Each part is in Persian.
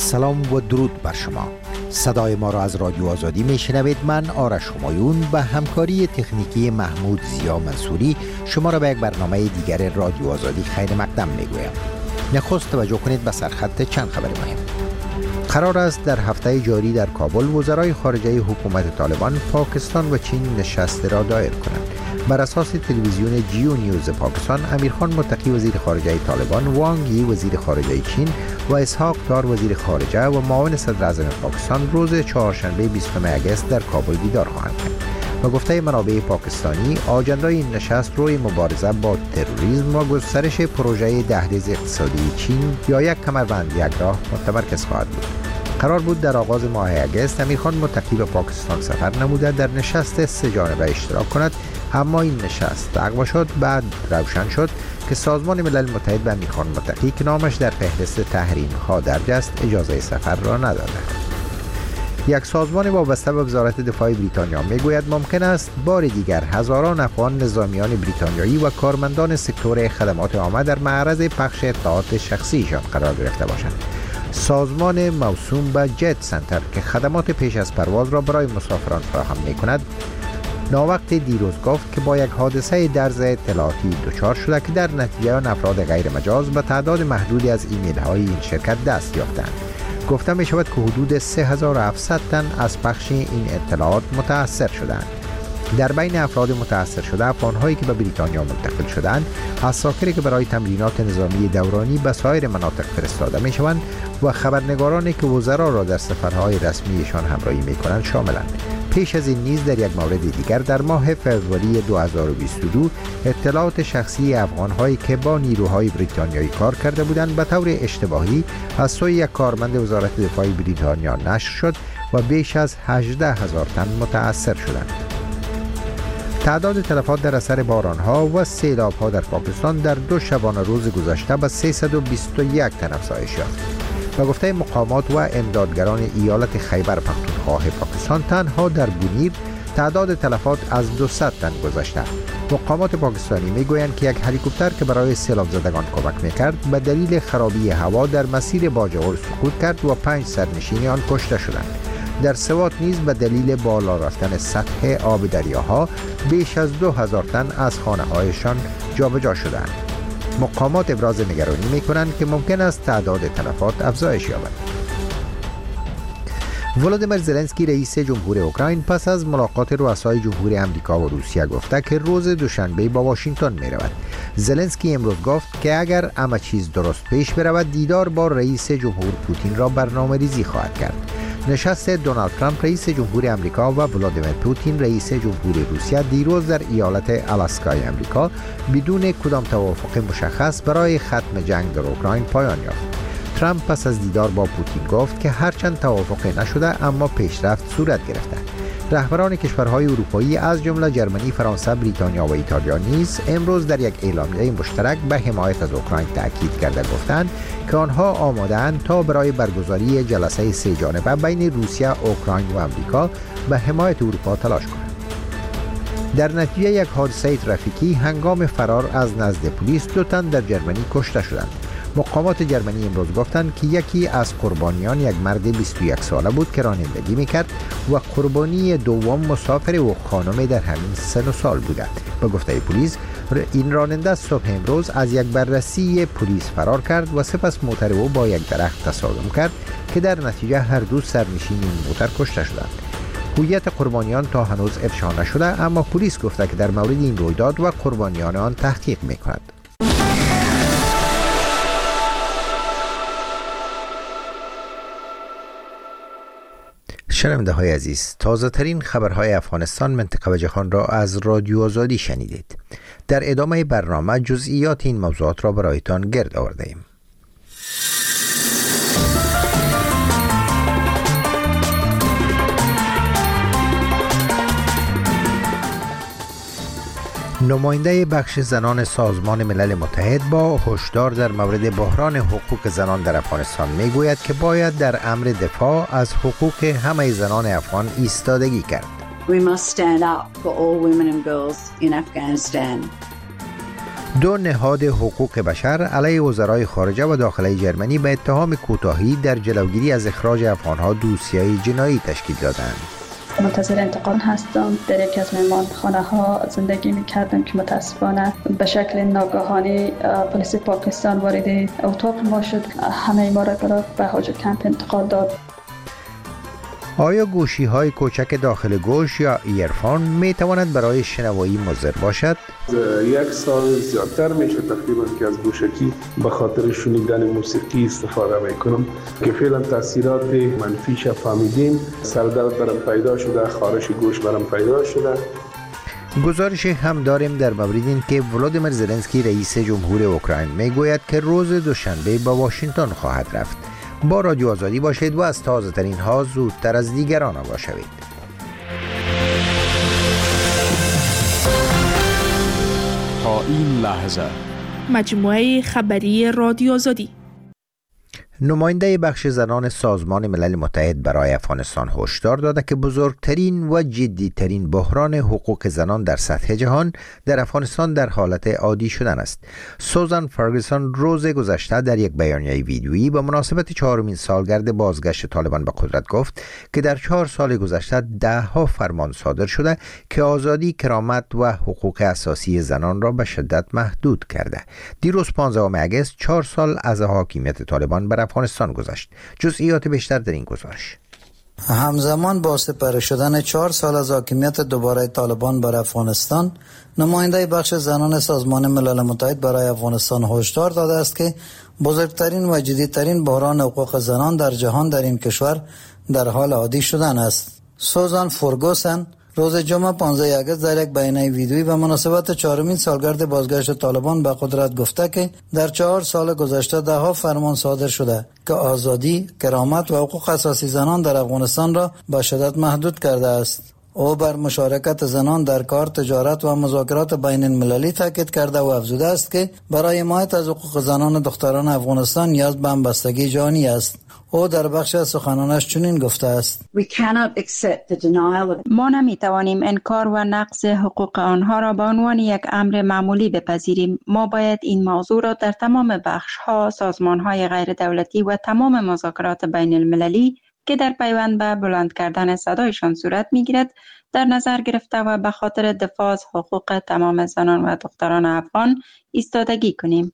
سلام و درود بر شما. صدای ما را از رادیو آزادی میشنوید. من آرش همایون به همکاری تکنیکی محمود زیا منصوری شما را به یک برنامه دیگر رادیو آزادی خیر مقدم میگویم. نخست توجه کنید به سرخط چند خبر مهم. قرار است در هفته جاری در کابل وزرای خارجه حکومت طالبان پاکستان و چین نشست را دایر کنند. بر اساس تلویزیون جیو نیوز پاکستان، امیرخان متقی وزیر خارجه طالبان، وانگ یی وزیر خارجه چین و اسحاق دار وزیر خارجه و معاون صدر اعظم پاکستان روز چهارشنبه 20 اگست در کابل دیدار خواهند کرد. و گفته منابع پاکستانی، آجندای این نشست روی مبارزه با تروریسم و گسترش پروژه دهلیز اقتصادی چین یا یک کمربند یک راه متمرکز خواهد بود. قرار بود در آغاز ماه اگست امیرخان متقی به پاکستان سفر نموده در نشست سه جانبه اشتراک کند، اما این نشست لغو شد. بعد روشن شد که سازمان ملل متحد به امیرخان متقی که نامش در فهرست تحریم ها درج است اجازه سفر را نداده. یک سازمان وابسته به وزارت دفاع بریتانیا میگوید ممکن است بار دیگر هزاران افغان نظامیان بریتانیایی و کارمندان سکتور خدمات عامه در معرض پخش اطلاعات شخصیشان قرار گرفته باشند. سازمان موسوم به جت سنتر که خدمات پیش از پرواز را برای مسافران فراهم می‌کند، ناوقت دیروز گفت که با یک حادثه درز اطلاعاتی دچار شده که در نتیجه آن افراد غیر مجاز به تعداد محدودی از ایمیل های این شرکت دست یافتند. گفته می شود که حدود 3700 تن از پخش این اطلاعات متاثر شدند. در بین افراد متاثر شده افغان‌هایی که به بریتانیا منتقل شدند، عساکری که برای تمرینات نظامی دورانی به سایر مناطق فرستاده می شوند و خبرنگارانی که وزرا را در سفرهای رسمیشان همراهی می کنند شاملند. پیش از این نیز در یک مورد دیگر در ماه فوریه 2022 اطلاعات شخصی افغان‌هایی که با نیروهای بریتانیایی کار کرده بودند به طور اشتباهی از سوی یک کارمند وزارت دفاع بریتانیا نشر شد و بیش از 18,000 تن متاثر شدند. تعداد تلفات در اثر باران‌ها و سیلاب‌ها در پاکستان در 2 شبانه روز گذشته به 321 تن افزایش یافت. و گفته مقامات و امدادگران ایالت خیبر پختونخوا پاکستان، تنها در بونیر تعداد تلفات از 200 تن گذشته. مقامات پاکستانی میگویند که یک هلیکوپتر که برای سیلاب زدگان کمک میکرد به دلیل خرابی هوا در مسیر باجوړ سقوط کرد و 5 سرنشین آن کشته شدند. در سوات نیز به دلیل بالا رفتن سطح آب دریاها بیش از 2000 تن از خانه‌هایشان جابجا شدند. مقامات ابراز نگرانی می‌کنند که ممکن است تعداد تلفات افزایش یابد. ولادیمیر زلنسکی رئیس جمهور اوکراین پس از ملاقات رؤسای جمهور امریکا و روسیه گفته که روز دوشنبه با واشنگتن می‌رود. زلنسکی امروز گفت که اگر همه چیز درست پیش برود دیدار با رئیس جمهور پوتین را برنامه‌ریزی خواهد کرد. نشست دونالد ترامپ رئیس جمهور امریکا و ولادیمیر پوتین رئیس جمهور روسیه دیروز در ایالت آلاسکای امریکا بدون کدام توافق مشخص برای ختم جنگ در اوکراین پایان یافت. ترامپ پس از دیدار با پوتین گفت که هرچند توافق نشده اما پیشرفت صورت گرفته. رهبران کشورهای اروپایی از جمله جرمنی، فرانسه، بریتانیا و ایتالیا نیز امروز در یک اعلامیه مشترک به حمایت از اوکراین تاکید کرده گفتند که آنها آماده‌اند تا برای برگزاری جلسه سه جانبه بین روسیه، اوکراین و آمریکا به حمایت اروپا تلاش کنند. در نتیجه یک حادثه ترافیکی هنگام فرار از نزد پلیس 2 تن در جرمنی کشته شدند. مقامات جرمنی امروز گفتند که یکی از قربانیان یک مرد 21 ساله بود که رانندگی میکرد و قربانی دوم مسافر و خانم در همین سن و سال بوده. به گفته پلیس این راننده صبح امروز از یک بررسی پلیس فرار کرد و سپس موتر او با یک درخت تصادم کرد که در نتیجه هر دو سرنشین این موتر کشته شدند. هویت قربانیان تا هنوز افشا نشده، اما پلیس گفته که در مورد این رویداد و قربانیان آن تحقیق میکند. شنونده های عزیز، تازه ترین خبرهای افغانستان، منطقه و جهان را از رادیو آزادی شنیدید. در ادامه برنامه جزئیات این موضوعات را برایتان گرد آورده ایم. نماینده بخش زنان سازمان ملل متحد با هشدار در مورد بحران حقوق زنان در افغانستان میگوید که باید در امر دفاع از حقوق همه زنان افغان ایستادگی کرد. We must stand up for all women and girls in Afghanistan. دو نهاد حقوق بشر علیه وزرای خارجه و داخلی جرمنی به اتهام کوتاهی در جلوگیری از اخراج افغانها دوسیه جنایی تشکیل دادند. منتظر انتقال هستم. در یکی از مهمانخانه ها زندگی می‌کردم که متاسفانه به شکل ناگهانی پلیس پاکستان وارد اتاق ما شد. همه ما را به حاجت کمپ انتقال داد. آیا گوشی های کوچک داخل گوش یا ایرفون می تواند برای شنوایی مضر باشد؟ یک سال زیادتر میشه تقریبا که از گوشکی به خاطر شنیدن موسیقی استفاده میکنم که فعلا تاثیرات منفیش فهمیدیم. سردرد برام پیدا شده، خارش گوش برام پیدا شده. گزارش هم داریم در مورد این که ولادیمیر زلنسکی رئیس جمهور اوکراین میگوید که روز دوشنبه به واشنگتن خواهد رفت. با رادیو آزادی باشید و از تازه ترین ها زودتر از دیگران آگاه شوید. تا این لحظه مجموعه خبری رادیو آزادی. نماینده بخش زنان سازمان ملل متحد برای افغانستان هشدار داده که بزرگترین و جدیترین بحران حقوق زنان در سطح جهان در افغانستان در حالت عادی شدن است. سوزان فرگوسن روز گذشته در یک بیانیه ویدیویی به مناسبت 4مین سالگرد بازگشت طالبان به قدرت گفت که در 4 سال گذشته 10 فرمان صادر شده که آزادی، کرامت و حقوق اساسی زنان را به شدت محدود کرده. دیروز 15 اگست 4 سال از حاکمیت طالبان بر افغانستان گذشت. جزئیات بیشتر در این گزارش. همزمان با سپری شدن 4 سال از حاکمیت دوباره طالبان بر افغانستان، نماینده بخش زنان سازمان ملل متحد برای افغانستان هشدار داده است که بزرگترین و جدیدترین بحران حقوق زنان در جهان در این کشور در حال عادی شدن است. سوزان فرگوسن روز جمعه 15 اگست در یک بیانیه ویدیویی به مناسبت 4مین سالگرد بازگشت طالبان به قدرت گفته که در 4 سال گذشته 10 فرمان صادر شده که آزادی، کرامت و حقوق اساسی زنان در افغانستان را به شدت محدود کرده است. او بر مشارکت زنان در کار، تجارت و مذاکرات بین المللی تاکید کرده و افزوده است که برای حمایت از حقوق زنان و دختران افغانستان نیاز به همبستگی جهانی است. او در بخش از سخنانش چنین گفته است: ما نمیتوانیم انکار و نقض حقوق آنها را به عنوان یک امر معمولی بپذیریم. ما باید این موضوع را در تمام بخش‌ها، سازمان‌های غیر دولتی و تمام مذاکرات بین المللی که در پیوند به بلند کردن صدایشان صورت می‌گیرد در نظر گرفته و به خاطر دفاع از حقوق تمام زنان و دختران افغان ایستادگی کنیم.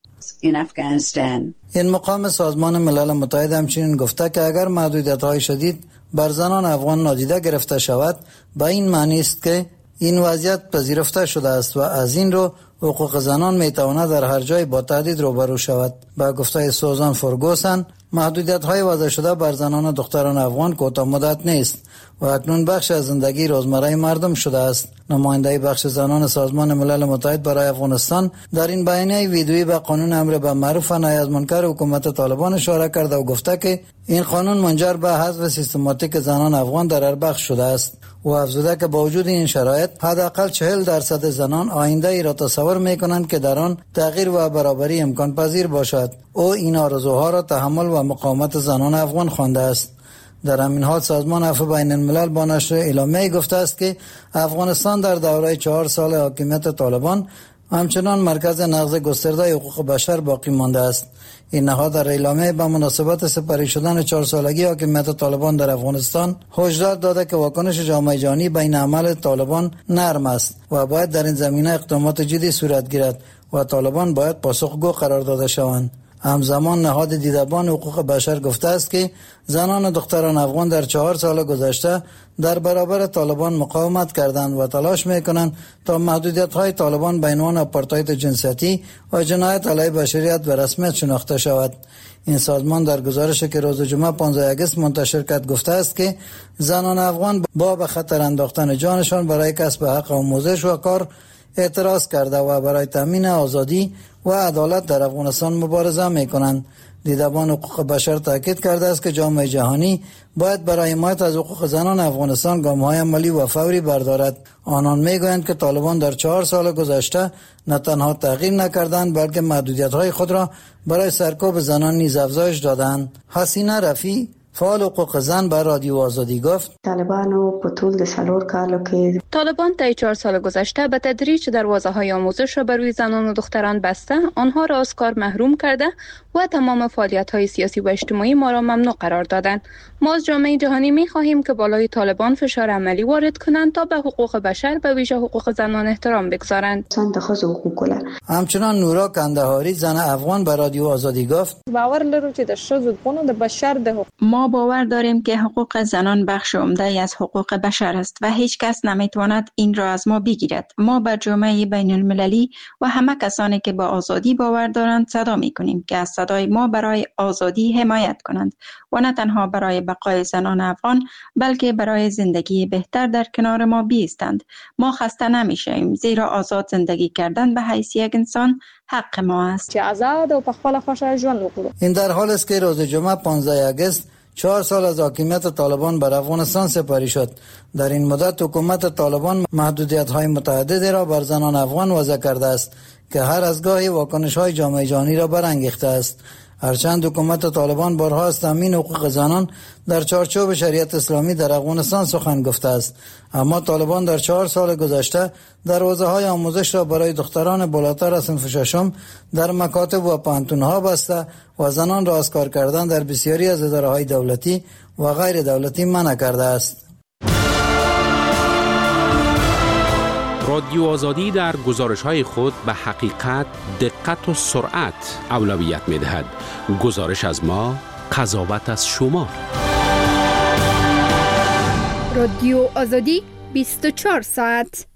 این مقام سازمان ملل متحد همچنین گفته که اگر محدودیت‌های شدید بر زنان افغان نادیده گرفته شود، به این معنی است که این وضعیت پذیرفته شده است و از این رو حقوق زنان میتواند در هر جای با تهدید روبرو شود. با گفته سوزان فرگوسن، محدودیت‌های وضع شده بر زنان و دختران افغان کوتاه مدت نیست و اکنون بخش از زندگی روزمره مردم شده است. نماینده بخش زنان سازمان ملل متحد برای افغانستان در این بیانیه ویدیویی به قانون امر به معروف و نهی از منکر حکومت طالبان اشاره کرده و گفته که این قانون منجر به حذف سیستماتیک زنان افغان در هر بخش شده است و افزوده که با وجود این شرایط حداقل 40% زنان آینده ای را تصور می‌کنند که در آن تغییر و برابری امکان پذیر باشد. او این آرزوها را تحمل و مقاومت زنان افغان خوانده است. در همین حال سازمان عفو بین الملل با نشر اعلامیه‌ای گفته است که افغانستان در دوره 4 سال حاکمیت طالبان همچنان مرکز نقض گسترده حقوق بشر باقی مانده است. این نهاد در اعلامیه به مناسبت سپری شدن 4 سالگی حاکمیت طالبان در افغانستان هشدار داده که واکنش جامعه جهانی بین عمل طالبان نرم است و باید در این زمینه اقدامات جدی صورت گیرد و طالبان باید پاسخگو قرار داده شوند. همزمان نهاد دیدبان حقوق بشر گفته است که زنان و دختران افغان در 4 سال گذشته در برابر طالبان مقاومت کردند و تلاش میکنند تا محدودیت‌های طالبان به عنوان آپارتاید جنسیتی و جنایت علیه بشریت به رسمیت شناخته شود. این سازمان در گزارشی که روز جمعه 15 اگست منتشر کرد گفته است که زنان افغان با به خطر انداختن جانشان برای کسب حق آموزش و کار اعتراض کرده و برای تامین آزادی و عدالت در افغانستان مبارزه میکنند. دیدبان حقوق بشر تاکید کرده است که جامعه جهانی باید برای حمایت از حقوق زنان افغانستان گام‌های عملی و فوری بردارد. آنان میگویند که طالبان در 4 سال گذشته نه تنها تغییر نکردند بلکه محدودیت‌های خود را برای سرکوب زنان نیز افزایش دادند. حسینه رفیع فعال حقوق زن به رادیو آزادی گفت طالبانو په ټول د 4 کالو کې طالبان طی 4 سال گذشته به تدریج دروازه‌های آموزش را بر روی زنان و دختران بسته، آنها را از کار محروم کرده و تمام فعالیت‌های سیاسی و اجتماعی ما را ممنوع قرار دادند. ما از جامعه جهانی می‌خواهیم که بالای طالبان فشار عملی وارد کنند تا به حقوق بشر به ویژه حقوق زنان احترام بگذارند. همچنان نورا کندهاری زن افغان به رادیو آزادی گفت باور لرو چې د ښځو حقوقو د بشر د ما باور داریم که حقوق زنان بخش عمده از حقوق بشر است و هیچ کس نمیتواند این را از ما بگیرد. ما به جامعه بین المللی و همه کسانی که با آزادی باور دارند صدا میکنیم که از صدای ما برای آزادی حمایت کنند و نه تنها برای بقای زنان افغان بلکه برای زندگی بهتر در کنار ما بیستند. ما خسته نمیشیم زیرا آزاد زندگی کردن به حیث یک انسان حق ما است. چې آزاد او په خپل خوښه ژوند وکړو. این در حال است که روز جمعه 15 اگست 4 سال از حاکمیت طالبان بر افغانستان سپری شد. در این مدت حکومت طالبان محدودیت‌های متعددی را بر زنان افغان وضع کرده است که هر از گاهی واکنش‌های جامعه جهانی را برانگیخته است. هرچند حکومت طالبان بارها از تامین حقوق زنان در چارچوب شریعت اسلامی در افغانستان سخن گفته است، اما طالبان در 4 سال گذشته دروازه‌های آموزش را برای دختران بالاتر از صنف ششم در مکاتب و پانتون‌ها بسته و زنان را از کار کردن در بسیاری از اداره‌های دولتی و غیر دولتی منع کرده است. رادیو آزادی در گزارش‌های خود به حقیقت، دقت و سرعت اولویت می‌دهد. گزارش از ما، قضاوت از شما. رادیو آزادی 24 ساعت.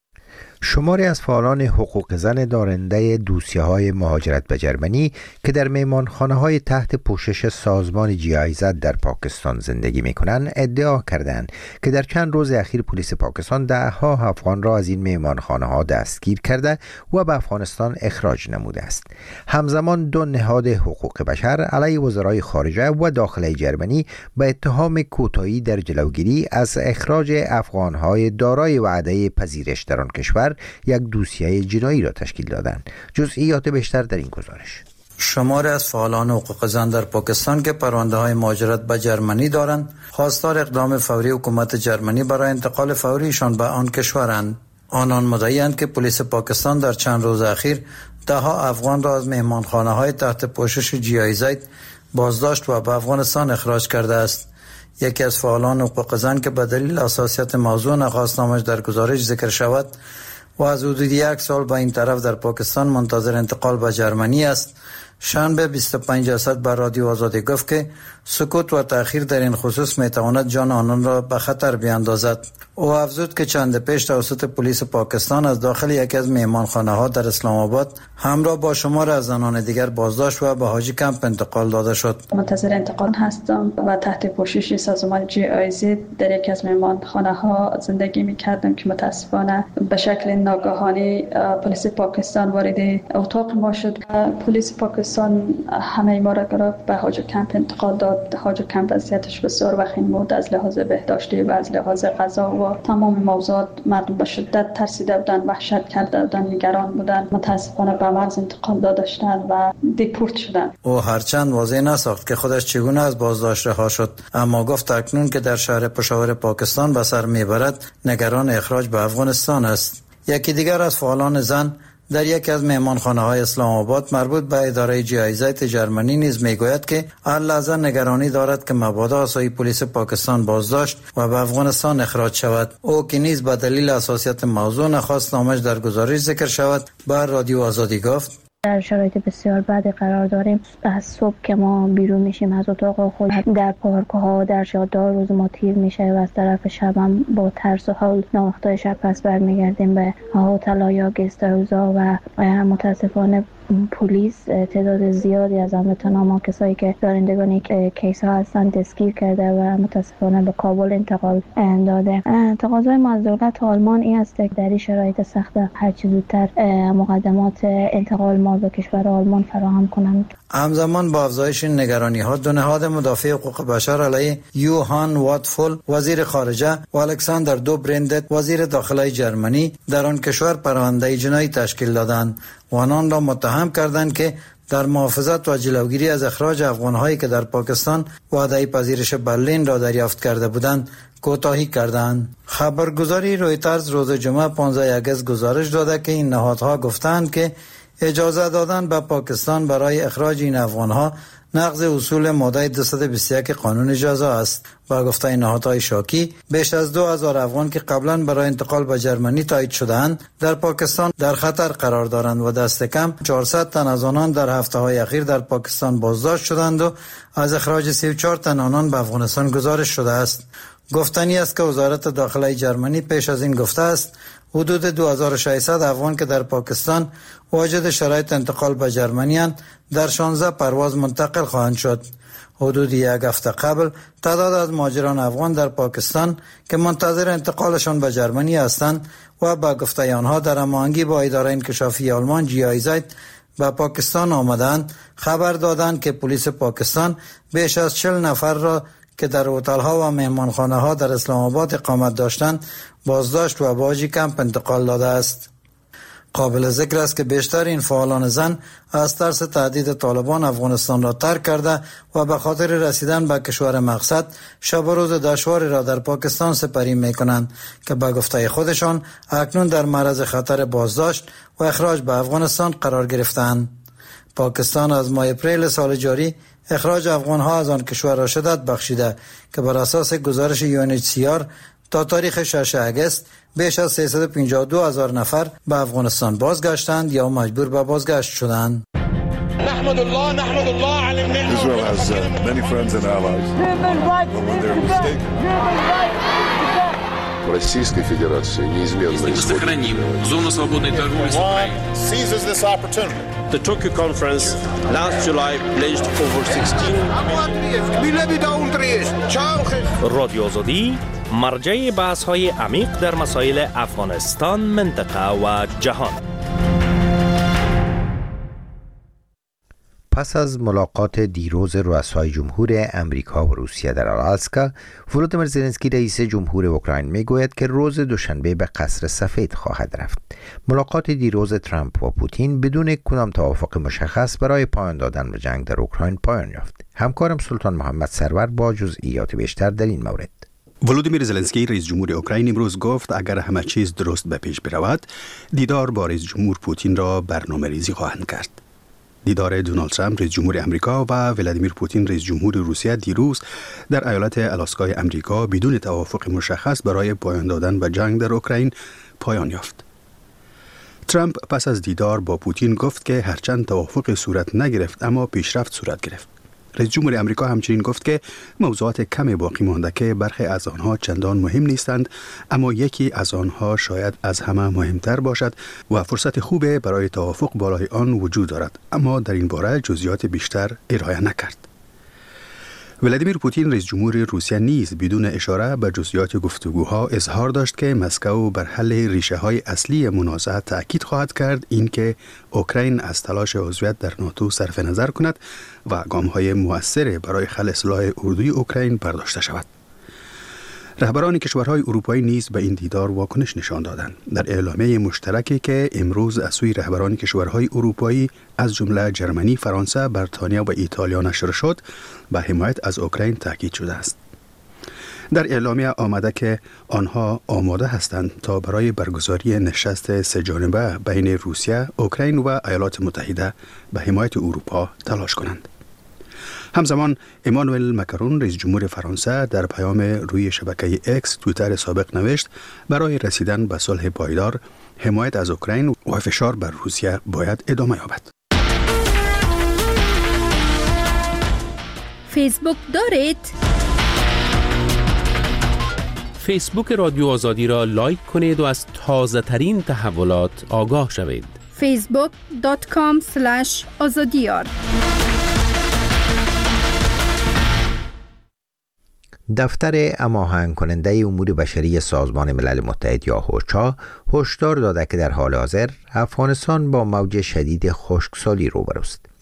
شماری از فعالان حقوق زن دارنده دوسیه‌های مهاجرت به جرمنی که در مهمانخانه‌های تحت پوشش سازمان GIZ در پاکستان زندگی می‌کنند ادعا کردند که در چند روز اخیر پلیس پاکستان ده‌ها افغان را از این مهمانخانه‌ها دستگیر کرده و به افغانستان اخراج نموده است. همزمان دو نهاد حقوق بشر علیه وزرای خارجه و داخله جرمنی به اتهام کوتاهی در جلوگیری از اخراج افغان‌های دارای وعده پذیرش در آن کشور یک دوسیه جنایی را تشکیل دادند. جزئیات بیشتر در این گزارش. شماری از فعالان حقوق زن در پاکستان که پرونده‌های مهاجرت به جرمنی دارند، خواستار اقدام فوری حکومت جرمنی برای انتقال فوریشان به آن کشورند. آنان مدعی‌اند که پلیس پاکستان در چند روز اخیر ده‌ها افغان را از مهمانخانه‌های تحت پوشش GIZ بازداشت و به افغانستان اخراج کرده است. یکی از فعالان حقوق زن که به دلیل حساسیت موضوع نخواست نامش در گزارش ذکر شود و از حدود 1 سال به این طرف در پاکستان منتظر انتقال به جرمنی است، شنبه 25 اسد بر رادیو آزادی گفت که سکوت و تأخیر در این خصوص میتواند جان آنان را به خطر بیاندازد. او افزود که چند پیش توسط پلیس پاکستان از داخل یکی از مهمانخانه‌ها در اسلام آباد همراه با شمار از زنان دیگر بازداشت و به حاجی کمپ انتقال داده شد. منتظر انتقال هستم و تحت پوشش سازمان GIZ در یکی از مهمانخانه‌ها زندگی می‌کردم که متاسفانه به شکل ناگهانی پلیس پاکستان وارد اتاق ما شد. پلیس پاکستان همه ما را گرفت به حاجی کمپ انتقال داد. حاجی کمپ وضعیتش بسیار وخیم بود از لحاظ بهداشتی و از لحاظ غذا و تمام موضوعات. مردم به شدت ترسیده بودن، وحشت کرده بودن، نگران بودن. متاسفانه به مرز انتقال داده شدند و دیپورت شدند. او هرچند واضح نساخت که خودش چگونه از بازداشت رها شد، اما گفت اکنون که در شهر پشاور پاکستان به سر میبرد نگران اخراج به افغانستان است. یکی دیگر از فعالان زن در یکی از مهمانخانه‌های اسلام آباد مربوط به اداره GIZ جرمنی نیز میگوید که هر لحظه نگرانی دارد که مبادا آسایی پلیس پاکستان بازداشت و به افغانستان اخراج شود. او که نیز به دلیل حساسیت موضوع نخواست نامش در گزارش ذکر شود، بر رادیو آزادی گفت در شرایط بسیار بدی قرار داریم. از صبح که ما بیرون میشیم از اتاق خود در پارک ها در جاده روز ما تیر میشه و از طرف شب هم با ترس و حال وقتای شب پس برمیگردیم به هتل یا گست هاوزا و متاسفانه پلیس تعداد زیادی از هموطنان کسایی که دارندگان کیس ها هستند دستگیر کرده و متاسفانه به کابل انتقال داده. تقاضای ما از دولت آلمان این است که در این شرایط سخت هر چه زودتر مقدمات انتقال ما به کشور آلمان فراهم کنند. همزمان با افزایش این نگرانی‌ها دو نهاد مدافع حقوق بشر علیه یوهان واتفول وزیر خارجه و الکساندر دوبریندت وزیر داخلی جرمنی در آن کشور پرونده جنایی تشکیل دادند و آنان را متهم کردند که در محافظت و جلوگیری از اخراج افغان‌هایی که در پاکستان وعده پذیرش برلین را دریافت کرده بودند کوتاهی کردند. خبرگزاری رویترز روز جمعه 15 اگست گزارش داده که این نهادها گفتند که اجازه دادن به پاکستان برای اخراج این افغان‌ها نقض اصول ماده 221 قانون جزا است. با گفته این نهادهای شاکی، بیش از 2000 افغان که قبلا برای انتقال به جرمنی تایید شده‌اند در پاکستان در خطر قرار دارند و دست کم 400 تن از آنان در هفته‌های اخیر در پاکستان بازداشت شدند و از اخراج 34 تن آنان به افغانستان گزارش شده است. گفتنی است که وزارت داخلی جرمنی پیش از این گفته است حدود 2600 افغان که در پاکستان واجد شرایط انتقال به جرمنی اند در 16 پرواز منتقل خواهند شد. حدود یک هفته قبل تعداد از مهاجران افغان در پاکستان که منتظر انتقالشان به جرمنی هستند و با گفته آنها در هماهنگی با اداره انکشافی آلمان GIZ به پاکستان آمدند خبر دادند که پلیس پاکستان بیش از 40 نفر را که در هتل‌ها و مهمانخانه‌ها در اسلام آباد اقامت داشتند بازداشت و به حاجی کمپ انتقال داده است. قابل ذکر است که بیشتر این فعالان زن از ترس تهدید طالبان افغانستان را ترک کرده و به خاطر رسیدن به کشور مقصد شب و روز دشواری را در پاکستان سپری می‌کنند که به گفته خودشان اکنون در معرض خطر بازداشت و اخراج به افغانستان قرار گرفتند. پاکستان از ماه اپریل سال جاری اخراج افغان‌ها از آن کشور را شدت بخشیده که بر اساس گزارش UNHCR تا تاریخ 6 اگست بیش از 352,000 نفر به افغانستان بازگشتند یا مجبور به بازگشت شدند. نحمد الله علی النعمة. Israel has many friends and allies. When they're mistaken. Российской Федерации неизменно сохраним зону свободной торговли с Украиной. Seizes this opportunity. The Tokyo conference last July pledged over 16 رادیو آزادی مرجع بحث‌های عمیق در مسائل افغانستان، منطقه و جهان. پس از ملاقات دیروز رؤسای جمهور امریکا و روسیه در آلاسکا، ولودیمیر زلنسکی رئیس جمهور اوکراین میگوید که روز دوشنبه به قصر سفید خواهد رفت. ملاقات دیروز ترامپ و پوتین بدون کدام توافق مشخص برای پایان دادن به جنگ در اوکراین پایان یافت. همکارم سلطان محمد سرور با جزئیات بیشتر در این مورد. ولودیمیر زلنسکی رئیس جمهور اوکراین امروز گفت اگر همه چیز درست به پیش برود، دیدار با رئیس جمهور پوتین را برنامه‌ریزی خواهند کرد. دیدار دونالد ترامپ رئیس جمهور امریکا و ولادیمیر پوتین رئیس جمهور روسیه دیروز در ایالت آلاسکای امریکا بدون توافق مشخص برای پایان دادن به جنگ در اوکراین پایان یافت. ترامپ پس از دیدار با پوتین گفت که هرچند توافق صورت نگرفت اما پیشرفت صورت گرفت. رئیس جمهور امریکا همچنین گفت که موضوعات کمی باقی مانده که برخی از آنها چندان مهم نیستند، اما یکی از آنها شاید از همه مهمتر باشد و فرصت خوبه برای توافق بالای آن وجود دارد، اما در این باره جزئیات بیشتر ارائه نکرد. ولادیمیر پوتین رئیس جمهور روسیه نیز بدون اشاره به جزئیات گفتگوها اظهار داشت که مسکو بر حل ریشه‌های اصلی منازعه تأکید خواهد کرد، اینکه اوکراین از تلاش عضویت در ناتو صرف نظر کند و گام‌های مؤثر برای خلع سلاح اردوی اوکراین برداشته شود. رهبران کشورهای اروپایی نیز به این دیدار واکنش نشان دادند. در اعلامیه مشترکی که امروز از سوی رهبران کشورهای اروپایی از جمله جرمنی، فرانسه، بریتانیا و ایتالیا نشر شد، به حمایت از اوکراین تاکید شده است. در اعلامیه آمده که آنها آماده هستند تا برای برگزاری نشست سه‌جانبه بین روسیه، اوکراین و ایالات متحده به حمایت اروپا تلاش کنند. همزمان امانوئل مکرون رئیس جمهور فرانسه در پیام روی شبکه اکس توییتر سابق نوشت برای رسیدن به صلح پایدار، حمایت از اوکراین و فشار بر روسیه باید ادامه یابد. فیسبوک دارید؟ فیسبوک رادیو آزادی را لایک کنید و از تازه ترین تحولات آگاه شوید. facebook.com/azadiyar دفتر هماهنگ کننده امور بشری سازمان ملل متحد یا اوچا هشدار داده که در حال حاضر افغانستان با موج شدید خشکسالی روبروست.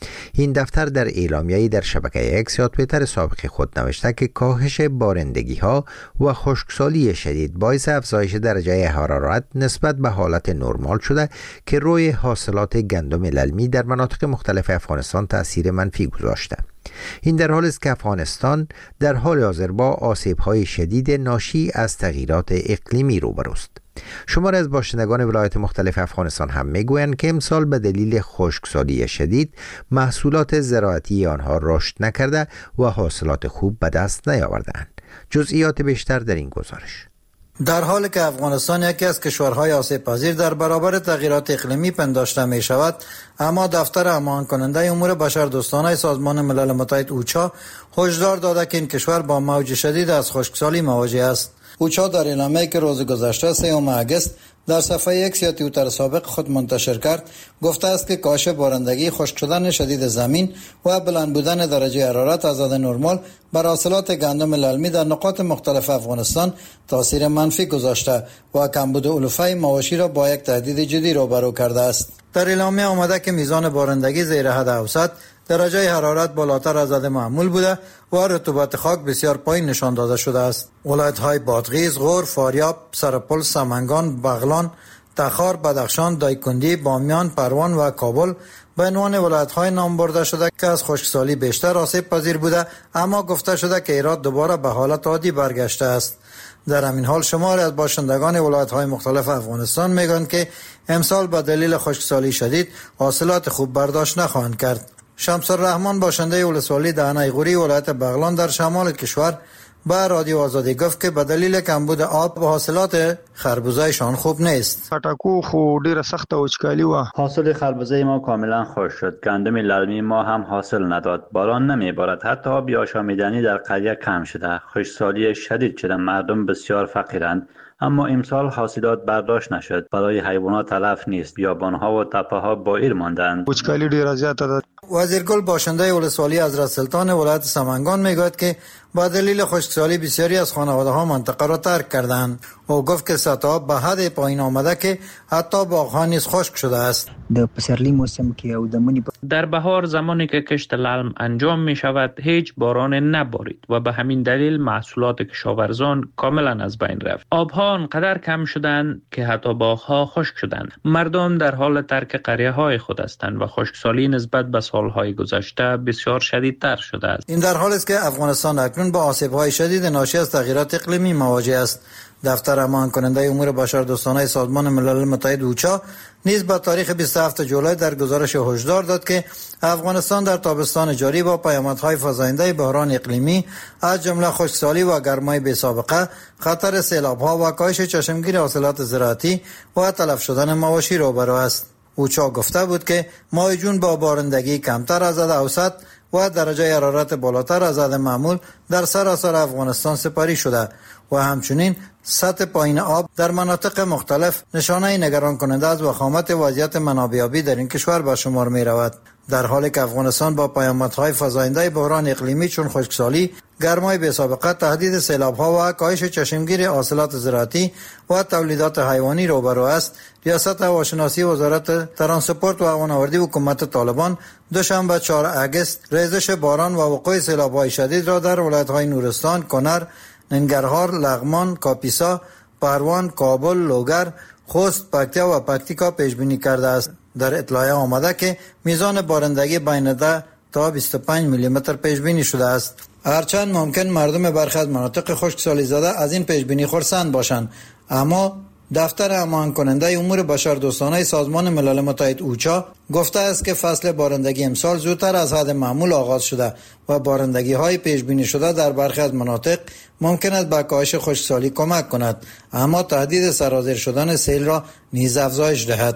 این دفتر در اعلامیه‌ای در شبکه اکس یا توییتر سابق خود نوشته که کاهش بارندگی ها و خشکسالی شدید باعث افزایش درجه حرارت نسبت به حالت نرمال شده که روی حاصلات گندم للمی در مناطق مختلف افغانستان تأثیر منفی گذاشته. این در حالی است که افغانستان در حال حاضر با آسیب‌های شدید ناشی از تغییرات اقلیمی روبروست. شماری از باشندگان ولایات مختلف افغانستان هم میگویند که امسال به دلیل خشکسالی شدید محصولات زراعتی آنها رشد نکرده و حاصلات خوب به دست نیاوردند. جزئیات بیشتر در این گزارش. در حالی که افغانستان یکی از کشورهای آسیب پذیر در برابر تغییرات اقلیمی پنداشته می شود، اما دفتر امان کننده امور بشردوستانه سازمان ملل متحد اوچا هشدار داده که این کشور با موج شدید از خشکسالی مواجه است. اوچا در اعلامیه‌ای که روز گذشته 3 آگوست در صفحه اکس یا توییتر سابق خود منتشر کرد گفته است که کاهش بارندگی، خشک شدن شدید زمین و بلند بودن درجه حرارت از حد نرمال بر حاصلات گندم للمی در نقاط مختلف افغانستان تاثیر منفی گذاشته و کمبود علوفه مواشی را با یک تهدید جدی روبرو کرده است. در اعلامیه آمده که میزان بارندگی زیر حد اوسط، درجه حرارت بالاتر از حد معمول بوده و رطوبت خاک بسیار پایین نشان داده شده است. ولایت‌های بادغیس، غور، فاریاب، سرپل، سمنگان، بغلان، تخار، بدخشان، دایکندی، بامیان، پروان و کابل به عنوان ولایت‌های نام برده شده که از خشکسالی بیشتر آسیب پذیر بوده، اما گفته شده که هرات دوباره به حالت عادی برگشته است. در همین حال شماری از باشندگان ولایت‌های مختلف افغانستان میگویند که امسال به دلیل خشکسالی شدید حاصلات خوب برداشت نخواهند کرد. شمس الرحمن باشنده ولسوالی دهنه غوری ولایت بغلان در شمال کشور به رادیو آزادی گفت که به دلیل کمبود آب و حاصلات خربوزه‌شان خوب نیست. خټکو خو ډیره سخته وچکالي و. حاصل خربوزه ما کاملا خشک شد. گندم للمی ما هم حاصل نداد. باران نمیبارد. حتی آب آشامیدنی در قریه کم شده. خشکسالی شدید شده. مردم بسیار فقیرند. اما امسال حاصلات برداشت نشد. برای حیوانات تلف نیست. بیابان‌ها و تپه‌ها بائر ماندند. وچکالي ډیره زیاته ده. وزیرگل باشنده ولسوالی حضرت سلطان ولایت سمنگان میگوید که با دلیل خشکسالی بسیاری از خانواده‌ها منطقه را ترک کردند. او گفت که سطح آب به حد پایین آمده که حتی باغ‌ها نیز خشک شده است. د پسرلی موسم کې او د منی در بهار زمانی که کشت للم انجام می شود هیچ باران نبارید و به همین دلیل محصولات کشاورزان کاملا از بین رفت. آبها انقدر کم شدند که حتی باغ‌ها خشک شدند. مردم در حال ترک قریه‌های خود هستند و خشکسالی نسبت به سالهای گذشته بسیار شدیدتر شده است. این در حالی است که افغانستان اکنون با آسیب‌های شدید ناشی از تغییرات اقلیمی مواجه است. دفتر امان کننده امور بشردوستانه سازمان ملل متحد اوچا نیز با تاریخ 27 جولای در گزارش هشدار داد که افغانستان در تابستان جاری با پیامدهای فزاینده بحران اقلیمی از جمله خشکسالی و گرمای بی‌سابقه، خطر سیلاب‌ها و کاهش چشمگیر حاصلات زراعتی و تلف شدن مواشی روبرو است. اوچا گفته بود که ماه جون با بارندگی کمتر از حد اوسط و درجه حرارت بالاتر از حد معمول در سراسر افغانستان سپری شده و همچنین سطح پایین آب در مناطق مختلف نشانه نگران کننده از وخامت وضعیت منابع آبی در این کشور به شمار می رود. در حالی که افغانستان با پیامدهای فزاینده بحران اقلیمی چون خشکسالی، گرمای بی‌سابقه، تهدید سیلاب‌ها و کاهش چشمگیر حاصلات زراعتی و تولیدات حیوانی روبرو است، ریاست هواشناسی وزارت ترانسپورت و هوانوردی حکومت طالبان دوشنبه 4 آگوست ریزش باران و وقوع سیلاب‌های شدید را در ولایت‌های نورستان، کنر، ننگرهار، لغمان، کاپیسا، پروان، کابل، لوگر، خوست، پکتیا و پکتیکا پیش بینی کرده است. در اطلاع آمده که میزان بارندگی بین 10 تا 25 میلی متر پیش بینی شده است. هرچند ممکن مردم برخی از مناطق خشکسالی زده از این پیش بینی خرسند باشند، اما دفتر امان کننده امور بشردوستانه سازمان ملل متحد اوچا گفته است که فصل بارندگی امسال زودتر از حد معمول آغاز شده و بارندگی های پیش بینی شده در برخی از مناطق ممکن است به کاهش خشکسالی کمک کند، اما تهدید سرازیر شدن سیل را نیز افزایش دهد.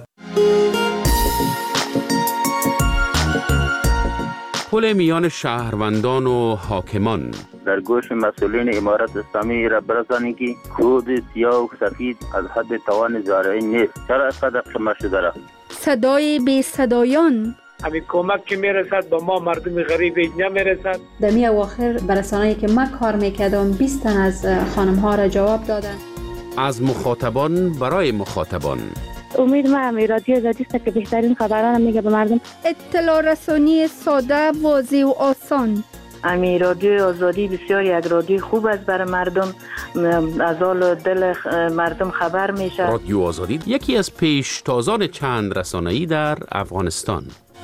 پل میان شهروندان و حاکمان در گوش مسئولین امارت اسلامی را برسانید که کود سیاه و سفید از حد توان زارعی نیست. چرا اینقدر قیمت شده را؟ صدای بی صدایان همین کمک که میرسد به ما مردم غریب نمیرسد. در می اواخر برسانه‌ای که من کار میکردم 20 تن از خانم ها را جواب دادن. از مخاطبان برای مخاطبان امید ما رادیو آزادی است که بهترین خبران میگه به مردم. اطلاع رسانی ساده، واضح و آسان. امی رادیو آزادی بسیار یک رادیو خوب است برای مردم، از حال دل مردم خبر میشه. رادیو آزادی یکی از پیشتازان چند رسانه‌ای در افغانستان.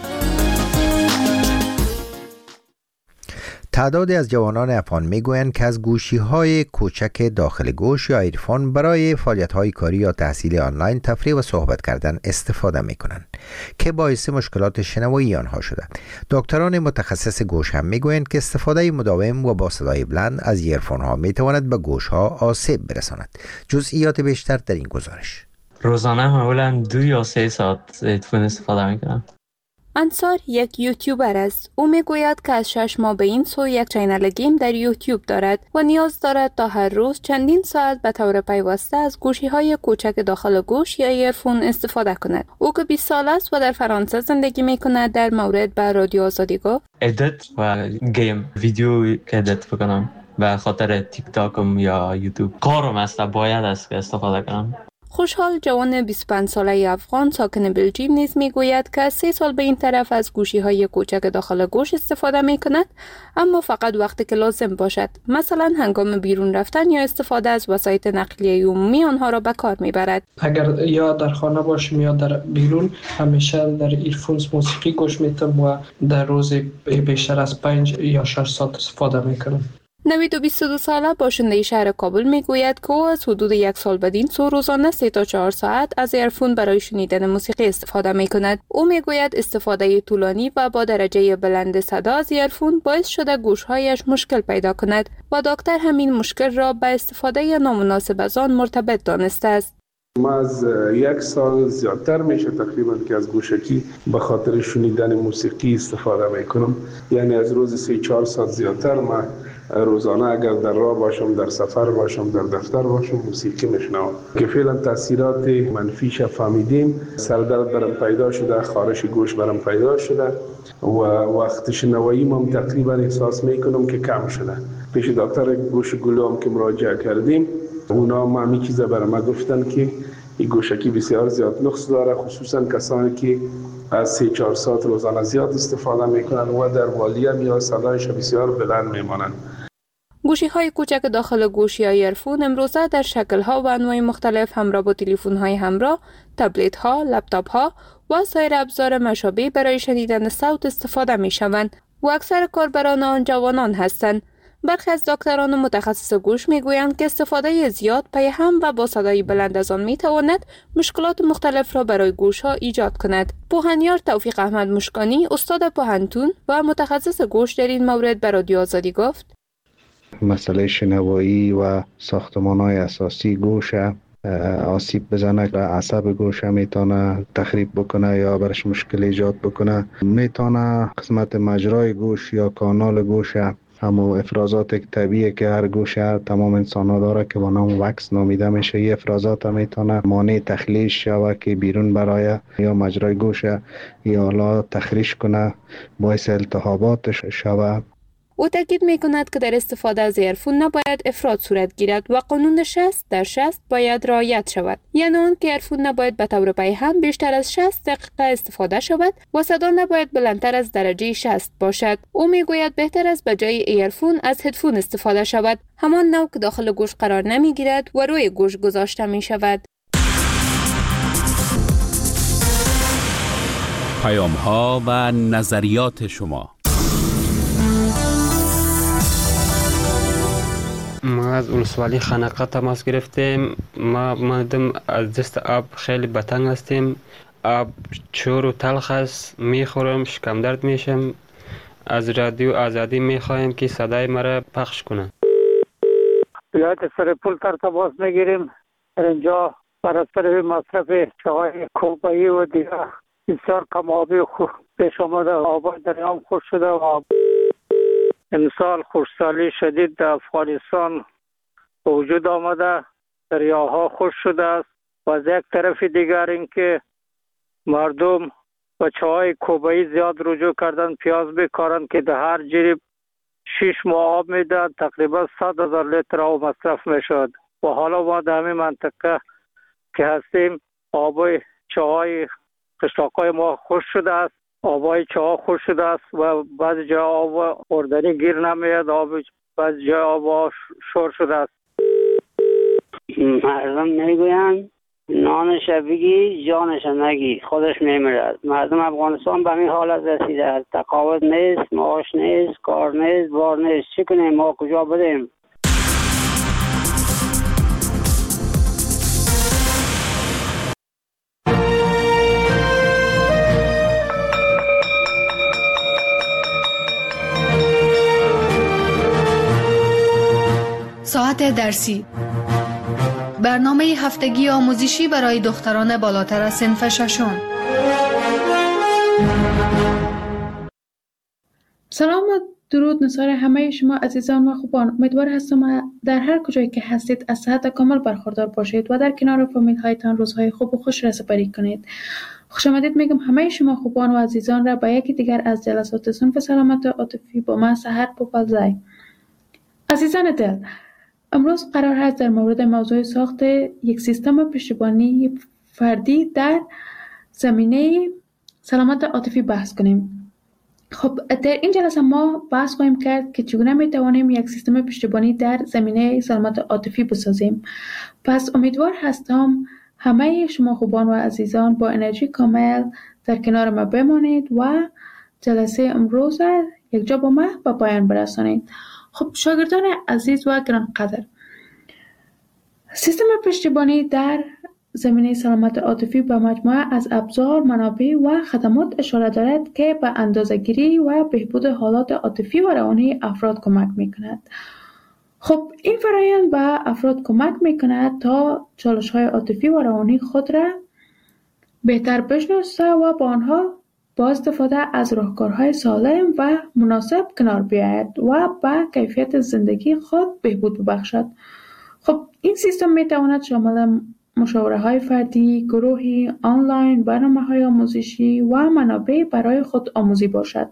تعدادی از جوانان افغان میگویند که از گوشی‌های کوچک داخل گوش یا ایرفون برای فعالیت‌های کاری یا تحصیل آنلاین، تفریح و صحبت کردن استفاده می‌کنند که باعث مشکلات شنوایی آنها شده. دکتران متخصص گوش هم میگویند که استفاده مداوم و با صدای بلند از ایرفون‌ها می‌تواند به گوش‌ها آسیب برساند. جزئیات بیشتر در این گزارش. روزانه معمولاً 2 یا 3 ساعت ایرفون استفاده می‌کنم. انصار یک یوتیوبر است. او میگوید که از 6 ماه به این سو یک چینل گیم در یوتیوب دارد و نیاز دارد تا هر روز چندین ساعت به طور پیوسته از گوشی‌های کوچک داخل گوش یا ایرفون استفاده کند. او که 20 سال است و در فرانسه زندگی میکند در مورد به رادیو آزادی گفت: ادیت و گیم ویدیو که ادیت بکنم به خاطر تیک تاکم یا یوتیوب کارم است، باید است که استفاده کنم. خوشحال جوان 25 ساله افغان ساکن بلژیم نیز میگوید که 3 سال به این طرف از گوشی‌های کوچک داخل گوش استفاده می‌کند، اما فقط وقتی که لازم باشد، مثلا هنگام بیرون رفتن یا استفاده از وسایل نقلیه عمومی آنها را به کار می‌برد. اگر یا در خانه باشم یا در بیرون، همیشه در ایرفونز موسیقی گوش می‌دم و در روز بیشتر از 5 یا 6 ساعت استفاده می‌کنم. نوید و 22 ساله باشنده شهر کابل میگوید که او از حدود 1 سال بدین سو روزانه 3 تا 4 ساعت از ایرفون برای شنیدن موسیقی استفاده می کند. او میگوید استفاده طولانی و با درجه بلند صدا از ایرفون باعث شده گوشهایش مشکل پیدا کند و دکتر همین مشکل را به استفاده نامناسب از آن مرتبط دانسته است. ما از 1 سال زیادتر میشه تقریبا که از گوشکی به خاطر شنیدن موسیقی استفاده میکنم، یعنی از روز 3-4 ساعت زیادتر ما روزانه اگر در راه باشم، در سفر باشم، در دفتر باشم، موسیقی میشنوم که فعلا تاثیرات منفیش فهمیدیم. سردرد برام پیدا شده، خارش گوش برام پیدا شده و وقت شنوایی ما تقریبا احساس میکنم که کم شده. پیش دکتر گوش گلو هم که مراجعه کردیم، اونا هم همین چیزا برام گفتن که این گوشکی بسیار زیاد نقص داره، خصوصا کسانی که از 3-4 ساعت روزانه زیاد استفاده میکنن و در والیم یا صدایش بسیار بلند میمانند. گوشی‌های کوچک داخل گوش یا ایرفون امروزه در شکل‌ها و انواع مختلف همراه با تلفن‌های همراه، تبلت‌ها، لپتاپ‌ها و سایر ابزار مشابه برای شنیدن صوت استفاده می‌شوند و اکثر کاربران آن جوانان هستند. برخی از دکتران متخصص گوش میگویند که استفاده زیاد پی هم و با صدای بلند از آن میتواند مشکلات مختلف را برای گوش‌ها ایجاد کند. پوهنیار توفیق احمد مشکانی، استاد پوهنتون و متخصص گوش در این مورد به رادیو آزادی گفت: مسئله شنوایی و ساختمان‌های اساسی گوش آسیب بزنه و عصب گوش میتونه تخریب بکنه یا برش مشکل ایجاد بکنه. میتونه قسمت مجرای گوش یا کانال گوش، همو افرازات طبیعی که هر گوش تمام انسان ها داره که با نام وکس نامیده میشه، این افرازات میتونه مانع تخلیش شوه که بیرون برای یا مجرای گوش یا حالا تخریش کنه، باعث التهابات شوه. او تاکید میکند که در استفاده از ایرفون نباید افراط صورت گیرد و قانون 60/60 باید رعایت شود، یعنی آن که ایرفون نباید به طور پی هم بیشتر از 60 دقیقه استفاده شود و صدا نباید بلندتر از درجه 60 باشد. او میگوید بهتر است به جای ایرفون از هدفون استفاده شود، همان نوع که داخل گوش قرار نمیگیرد و روی گوش گذاشته می شود. پیام‌ها و نظریات شما. ما از ولسوالی خانقه تماس گرفتیم. ما مادم از دست آب خیلی بتنگ هستیم. آب چور و تلخ است، میخورم شکم درد میشم. از رادیو آزادی میخوایم که صدای مرا پخش کنه. ولایت سرپل تر تماس میگیریم. اینجا بر اثر مصرف چای کوبایی و دیگر بسیار کم آبی پیش آمده، آبای دریام خشک شده و امسال خشکسالی شدید در افغانستان به وجود آمده، دریاها خشک شده است و از یک طرف دیگر اینکه مردم به چای کوبایی زیاد رجوع کردن، پیاز بکارن که در هر جریب 6 ماه آب میدن، تقریبا 100,000 لیتر آب مصرف میشد و حالا ما در همین منطقه که هستیم آب چاهای قشلاق‌های ما خشک شده است، آبای چاه خشک شده است و بعضی جا آب خوردنی گیر نمیاد، بعضی جا آب شور شده است. مردم میگویند نانش بگی جانش نگی، خودش میمیرد. مردم افغانستان به این حالت رسیده است. تقاعد نیست، معاش نیست، کار نیست، بار نیست. چی کنیم؟ ما کجا بریم؟ ساعت درسی، برنامه هفتگی آموزشی برای دختران بالاتر از صنف ششم. سلام و درود نثار همه شما عزیزان و خوبان. امیدوار هستم در هر کجایی که هستید از صحت کامل برخوردار باشید و در کنار فامیل هایتان روزهای خوب و خوش را سپری کنید. خوش آمدید میگم همه شما خوبان و عزیزان را به یکی دیگر از جلسات صنف سلامت عاطفی با من سحر پوپلزای. عزیزان دل، امروز قرار است در مورد موضوع ساخت یک سیستم پشتیبانی فردی در زمینه سلامت عاطفی بحث کنیم. خب در این جلسه ما بحث خواهیم کرد که چگونه می توانیم یک سیستم پشتیبانی در زمینه سلامت عاطفی بسازیم. پس امیدوار هستم همه شما خوبان و عزیزان با انرژی کامل در کنار ما بمانید و جلسه امروز یک جا با ما به پایان برسانید. خب شاگردان عزیز و گرانقدر، سیستم پشتیبانی در زمینه سلامت عاطفی به مجموعه از ابزار، منابع و خدمات اشاره دارد که به اندازه‌گیری و بهبود حالات عاطفی و روانی افراد کمک می‌کند. خب این فرآیند به افراد کمک می‌کند تا چالش‌های عاطفی و روانی خود را بهتر بشناسه و با آنها با استفاده از راهکارهای سالم و مناسب کنار بیاید و به کیفیت زندگی خود بهبود ببخشد. خب این سیستم میتواند شامل مشاوره‌های فردی، گروهی، آنلاین، برنامه‌های آموزشی و منابع برای خود آموزی باشد.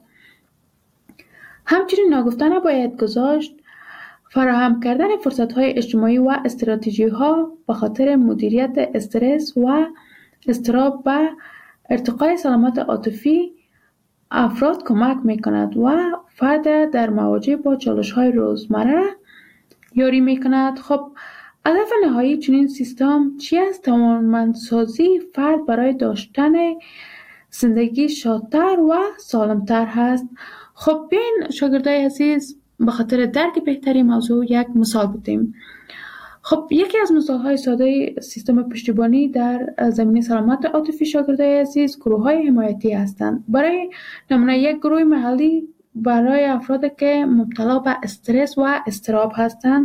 همچنین ناگفته نباید گذاشت فراهم کردن فرصت‌های اجتماعی و استراتژی‌ها به خاطر مدیریت استرس و اضطراب و ارتقای سلامت عاطفی افراد کمک می‌کند و فرد در مواجهه با چالش‌های روزمره یاری می‌کند. خب هدف نهایی چنین سیستم چی است؟ توانمندسازی فرد برای داشتن زندگی شادتر و سالمتر هست. خب بیاین شاگردای عزیز به خاطر درک بهتری موضوع یک مثال بودیم. خب یکی از مثال‌های ساده سیستم پشتیبانی در زمینه سلامت عاطفی شاگردای عزیز گروه‌های حمایتی هستند. برای نمونه یک گروه محلی برای افرادی که مبتلا به استرس و اضطراب هستند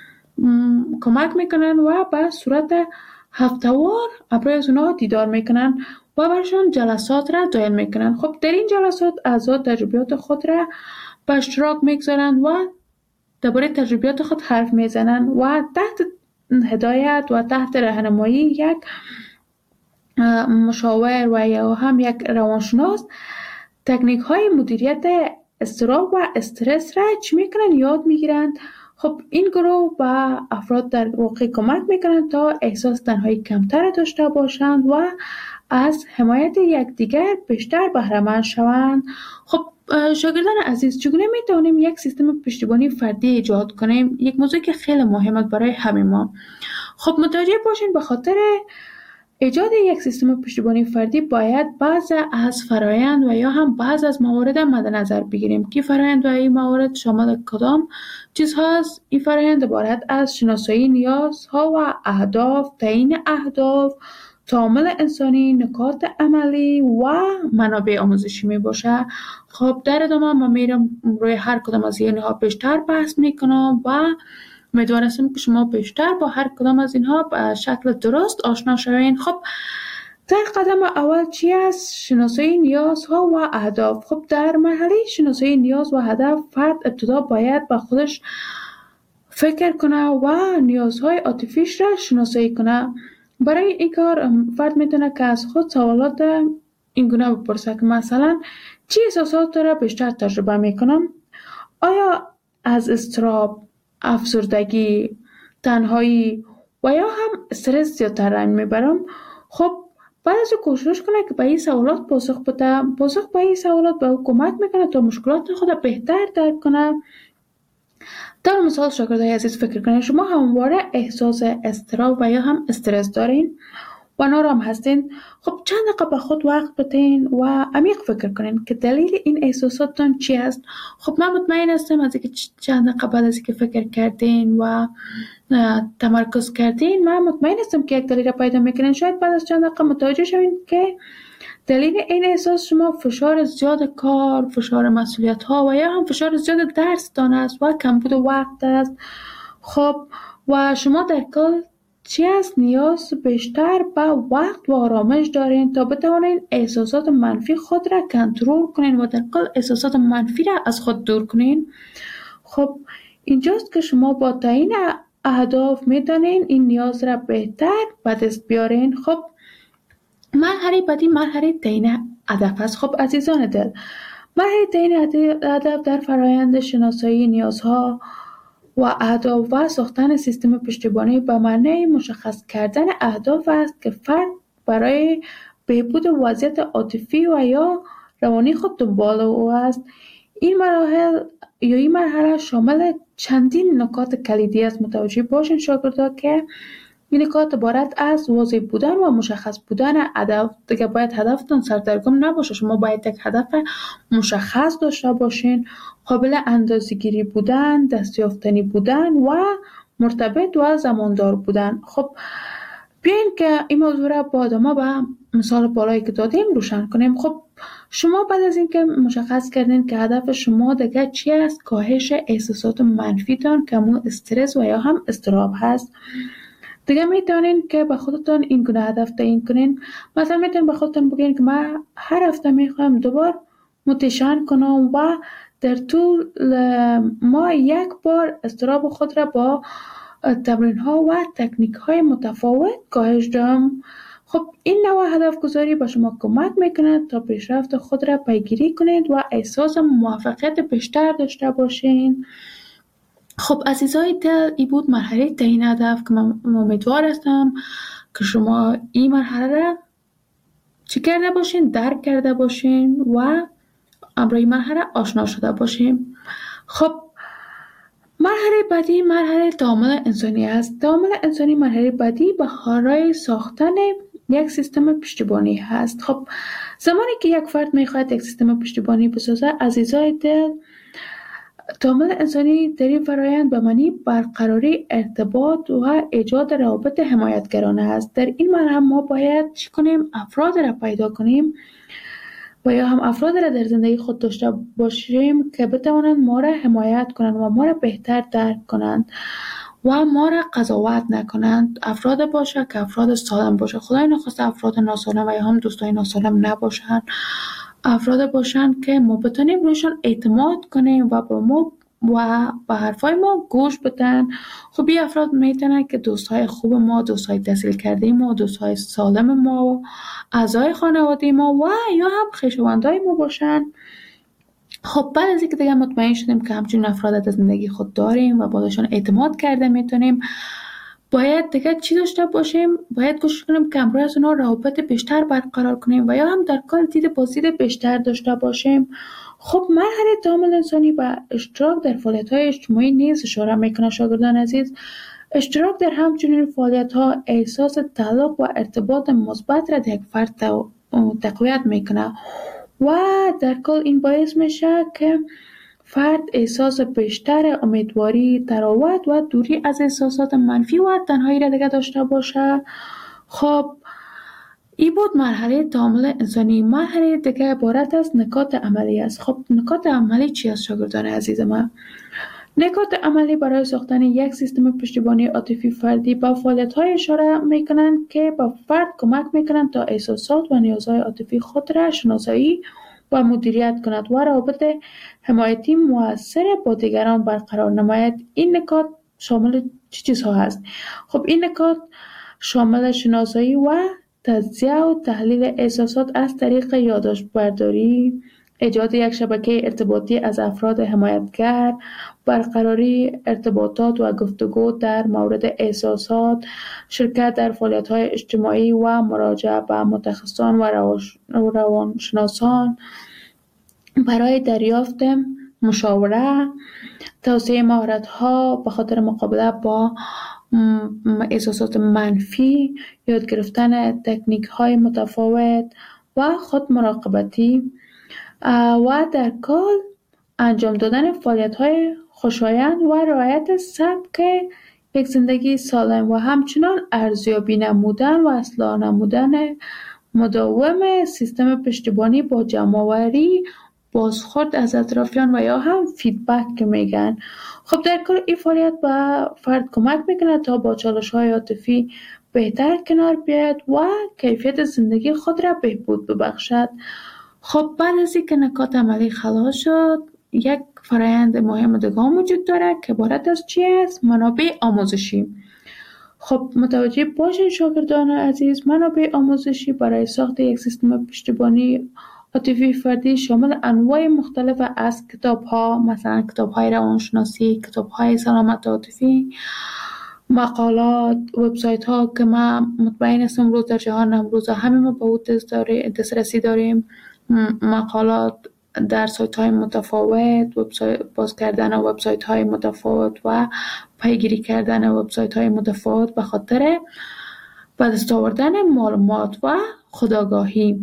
کمک میکنن و به صورت هفته‌وار برای اونها دیدار میکنن و برشان جلسات را دایر میکنن. خب در این جلسات اعضا تجربیات خود را به اشتراک میگذارن و درباره تجربیات خود حرف میزنن و تحت هدایت و تحت راهنمایی یک مشاور و یا هم یک روانشناس تکنیک های مدیریت اضطراب و استرس را چی میکنن یاد میگیرند. خب این گروه به افراد در واقع کمک میکنند تا احساس تنهایی کمتر داشته باشند و از حمایت یکدیگر بیشتر بهره مند شوند. خب شاگردان عزیز، چگونه میتونیم یک سیستم پشتیبانی فردی ایجاد کنیم؟ یک موضوع که خیلی مهمه برای همه ما. خب متوجه باشین به خاطر ایجاد یک سیستم پشتیبانی فردی باید بعض از فرایند و یا هم بعض از موارد مد نظر بگیریم که فرایند و این موارد شامل کدام چیز هست. این فرایند عبارت از شناسایی نیازها و اهداف، تعیین اهداف، تعامل انسانی، نکات عملی و منابع آموزشی می باشه. خب در ادامه من میرم روی هر کدام از اینها بیشتر بحث میکنم و امیدوار هستم که شما بیشتر با هر کدام از اینها به شکل درست آشنا شوین. خب در قدم اول چی است؟ شناسایی نیازها و اهداف. خب در مرحله شناسایی نیاز و هدف فرد ابتدا باید با خودش فکر کنه و نیازهای عاطفیش را شناسایی کنه. برای این کار فرد میتونه که از خود سوالات این گونه بپرسه که مثلا چی احساسات را بیشتر تجربه میکنم؟ آیا از اضطراب، افسردگی، تنهایی و یا هم استرس زیادتر رنج میبرم؟ خب بعد از کوشش کنه که به این سوالات پاسخ بده. پاسخ به این سوالات به او کمک میکنه تا مشکلات خود بهتر درک کنه. در مثال شاگردای عزیز فکر کنید شما همواره احساس اضطراب و یا هم استرس دارین و نارام هستین. خب چند دقیقه به خود وقت بدین و عمیق فکر کنین که دلیل این احساساتتون چی است. خب من مطمئن هستم از اینکه چند دقیقه بعد از اینکه فکر کردین و تمرکز کردین، من مطمئن هستم که یک دلیل را پیدا میکنین. شاید بعد از چند دقیقه متوجه شوین که دلیل این احساس شما فشار زیاد کار، فشار مسئولیت ها و یا هم فشار زیاد درس دان است و کمبود وقت است. خب و شما در کل چی است؟ نیاز بیشتر به وقت و آرامش دارین تا بتوانین احساسات منفی خود را کنترل کنین و در کل احساسات منفی را از خود دور کنین. خب اینجاست که شما با تعیین اهداف میتونین این نیاز را بهتر به دست بیارین. خب مرحله بعدی مرحله تعیین هدف است. خب عزیزان دل، مرحله تعیین هدف در فرایند شناسایی نیازها و اهداف و ساختن سیستم پشتیبانی به معنی مشخص کردن اهداف است که فرد برای بهبود وضعیت عاطفی و یا روانی خود دنبال او است. این مرحله شامل چندین نکات کلیدی است. متوجه باشین شاگردا که این نکات عبارت از واضح بودن و مشخص بودن هدف. دیگه باید هدفتون سردرگم نباشه. شما باید یک هدف مشخص داشته باشین، قابل اندازه‌گیری بودن، دستیافتنی بودن و مرتبط و زماندار بودن. خب بیاین که این موضوع را با آدما به مثال بالایی که دادیم روشن کنیم. خب شما بعد از اینکه مشخص کردین که هدف شما دیگه چی است، کاهش احساسات منفیتان که همون استرس و یا هم اضطراب هست، دیگه میتونین که به خودتون این گونه هدف تعیین کنین. مثلا میتونین به خودتون بگین که من هر هفته میخوایم دوبار متشن کنم و در طول ما یک بار اضطراب خود را با تمرین ها و تکنیک های متفاوت کاهش دهم. خب این نوع هدف گذاری به شما کمک میکنه تا پیشرفت خود را پیگیری کنید و احساس موفقیت بیشتر داشته باشین. خب عزیزای دل، این بود مرحله تعیین هدف که من امیدوار هستم که شما این مرحله را چی کرده باشین، درک کرده باشین و امروی مرحله آشنا شده باشین. خب مرحله بعدی مرحله تعامل انسانی است. تعامل انسانی مرحله بعدی برای ساختن یک سیستم پشتیبانی هست. خب زمانی که یک فرد میخواهد یک سیستم پشتیبانی بسازه، عزیزای دل، تعامل انسانی در این فرایند به معنی برقراری ارتباط و ایجاد روابط حمایتگرانه است. در این مرحله ما باید چی کنیم؟ افراد را پیدا کنیم و یا هم افراد را در زندگی خود داشته باشیم که بتوانند ما را حمایت کنند و ما را بهتر درک کنند و ما را قضاوت نکنند. افراد باشه که افراد سالم باشه. خدای نخواسته افراد ناسالم و یا هم دوستای ناسالم نباشند. افراد باشن که ما بتونیم روشان اعتماد کنیم و با ما و به حرفای ما گوش بدن. خب این افراد میتونن که دوستای خوب ما، دوستای تحصیل کرده ما، دوستای سالم ما، اعضای خانواده ما و یا هم خویشاوندای ما باشن. خب بعد از اینکه دیگه مطمئن شدیم که همچین افراد در زندگی خود داریم و باشون اعتماد کرده میتونیم، باید دیگه چی داشته باشیم؟ باید کوشش کنیم که همراه از اونا روابط بیشتر برقرار کنیم و یا هم در کار دید بازدید بیشتر داشته باشیم. خب مرحله تعامل انسانی با اشتراک در فعالیت‌های اجتماعی نیز اشاره میکنه. شاگردان عزیز، اشتراک در همچنین فعالیت‌ها احساس تعلق و ارتباط مثبت را در یک فرد تقویت میکنه و در کل این باعث میشه که فرد احساس بیشتر امیدواری، تراوت و دوری از احساسات منفی و تنهایی را دیگه داشته باشه. خب این بود مرحله تعامل انسانی. مرحله دیگه عبارت از نکات عملی است. خب نکات عملی چی است شاگردان عزیز من؟ نکات عملی برای ساختن یک سیستم پشتیبانی عاطفی فردی با فعالیت‌های اشاره میکنند که با فرد کمک میکنند تا احساسات و نیازهای عاطفی خود را شناسایی و مدیریت کند و روابط حمایتی مؤثر با دیگران برقرار نماید. این نکات شامل چه چیزها هست؟ خب این نکات شامل شناسایی و تجزیه و تحلیل احساسات از طریق یادداشت برداری، ایجاد یک شبکه ارتباطی از افراد حمایتگر، برقراری ارتباطات و گفتگو در مورد احساسات، شرکت در فعالیت‌های اجتماعی و مراجعه به متخصصان و روانشناسان برای دریافت مشاوره، توسعه مهارت‌ها به خاطر مقابله با احساسات منفی، یاد گرفتن تکنیک‌های متفاوت و خود مراقبتی و در کل انجام دادن فعالیت‌های خوشایند و رعایت سبک یک زندگی سالم و همچنان ارزیابی نمودن و اصلاح نمودن مداوم سیستم پشتیبانی با جمع‌آوری بازخورد از اطرافیان و یا هم فیدبک که میگن. خب در کل این فعالیت به فرد کمک میکنه تا با چالش‌های عاطفی بهتر کنار بیاید و کیفیت زندگی خود را بهبود ببخشد. خب بعد از اینکه نکات عملی خلاص شد، یک فرایند مهم دیگه وجود داره که عبارت از چی است؟ منابع آموزشی. خب متوجه باشین شاگردان عزیز، منابع آموزشی برای ساخت یک سیستم پشتیبانی عاطفی فردی شامل انواع مختلف از کتاب‌ها، مثلا کتاب‌های روانشناسی، کتاب‌های سلامت عاطفی، مقالات، وبسایت‌ها که ما مطمئن هستم امروز در جهان امروز همه ما به اون دسترسی داریم، مقالات در سایت‌های متفاوت، باز کردن وبسایت‌های متفاوت و پیگیری کردن وبسایت‌های متفاوت به خاطر به دست آوردن معلومات و خودآگاهی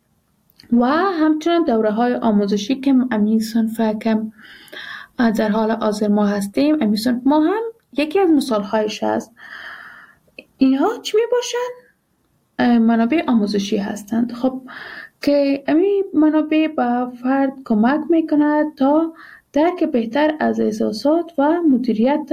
و همچنین دوره‌های آموزشی که امی صنف که در حال حاضر ما هستیم، امی صنف ما هم یکی از مثال‌هایش است. اینها چی میباشند؟ منابع آموزشی هستند. خب که امی منابع به فرد کمک میکند تا درک بهتر از احساسات و مدیریت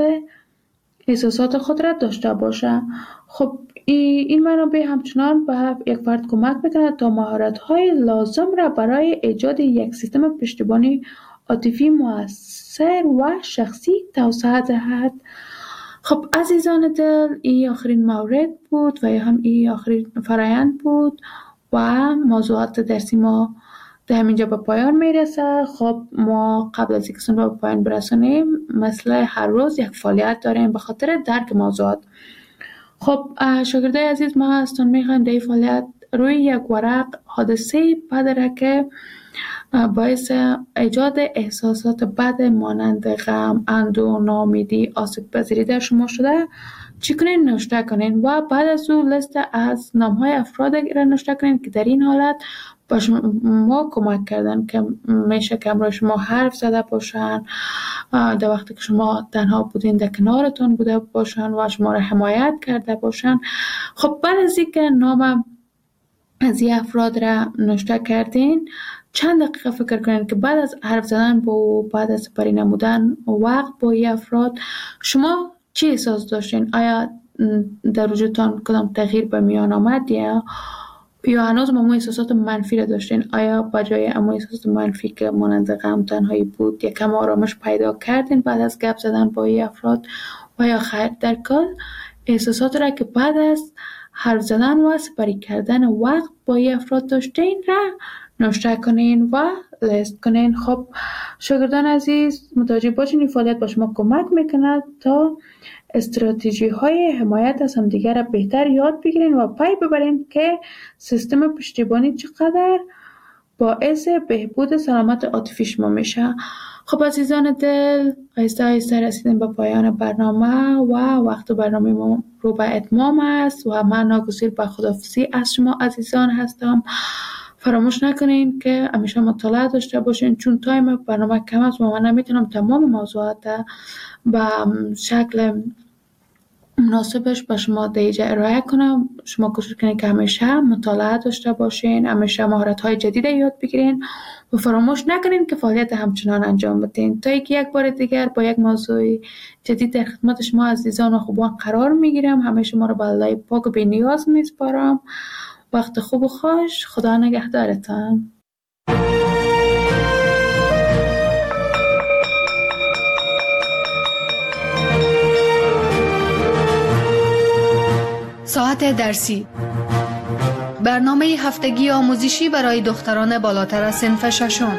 احساسات خود را داشته باشه. خب این منابع همچنان به یک فرد کمک میکند تا مهارت‌های لازم را برای ایجاد یک سیستم پشتیبانی عاطفی مؤثر و شخصی توسعه دهد. خب عزیزان دل، این آخرین مورد بود و هم این آخرین فرایند بود و موضوعات درسی ما در همینجا به پایان میرسه. خب ما قبل از اینکه به پایان برسونیم مثل هر روز یک فعالیت داریم به خاطر درک موضوعات. خب شاگردای عزیز، ما هستون میخوایم در این فعالیت روی یک ورق حادثه بد که باعث ایجاد احساسات بد مانند غم، اندوه، ناامیدی، آسیب پذیری در شما شده چی کنین؟ نوشته کنین و بعد از اون لیست از نام‌های افراد را نوشته کنین که در این حالت با شما کمک کردن که میشه که امروز شما حرف زده باشن، در وقتی که شما تنها بودین در کنارتون بوده باشن و شما را حمایت کرده باشن. خب بعد از اینکه نام از این افراد را نوشته کردین، چند دقیقه فکر کنین که بعد از حرف زدن با بعد از سپری نمودن وقت با این افراد شما چی احساس داشتین؟ آیا در وجودتان کدام تغییر به میان آمد یا هنوز همون احساسات منفی را داشتین؟ آیا بجای همون احساسات منفی که مانند غم، تنهایی بود یکم آرامش پیدا کردین بعد از گپ زدن با این افراد و یا خیر؟ در کل احساسات را که بعد از حرف زدن و سپری کردن وقت با این افراد داشتین را نوشته کنین و لیست کنین. خب شاگردان عزیز، متوجه باشین این فعالیت با شما کمک میکند تا استراتژی های حمایت از همدیگر را بهتر یاد بگیرین و پی ببرین که سیستم پشتیبانی چقدر باعث بهبود سلامت عاطفی شما میشه. خب عزیزان دل، آهسته آهسته رسیدیم به پایان برنامه و وقت برنامه ما رو به اتمام است و من ناگزیر به خداحافظی از شما عزیزان هستم. فراموش نکنین که همیشه مطالعه داشته باشین، چون تایم برنامه کم است و من نمیتونم تمام موضوعات به شکل مناسبش به شما دیجا ارائه کنم. شما کوشش کنین که همیشه مطالعه داشته باشین، همیشه مهارت‌های جدید یاد بگیرین و فراموش نکنین که فعالیت همچنان انجام بدین تا اینکه یک بار دیگر با یک موضوع جدید در خدمت شما عزیزان و خوبان قرار میگیرم. همیشه ما رو به الله پاک و بی‌نیاز میسپارم. وقت خوب و خوش. خدا نگهدارتان. ساعت درسی برنامه هفتگی آموزشی برای دختران بالاتر از صنف ششم.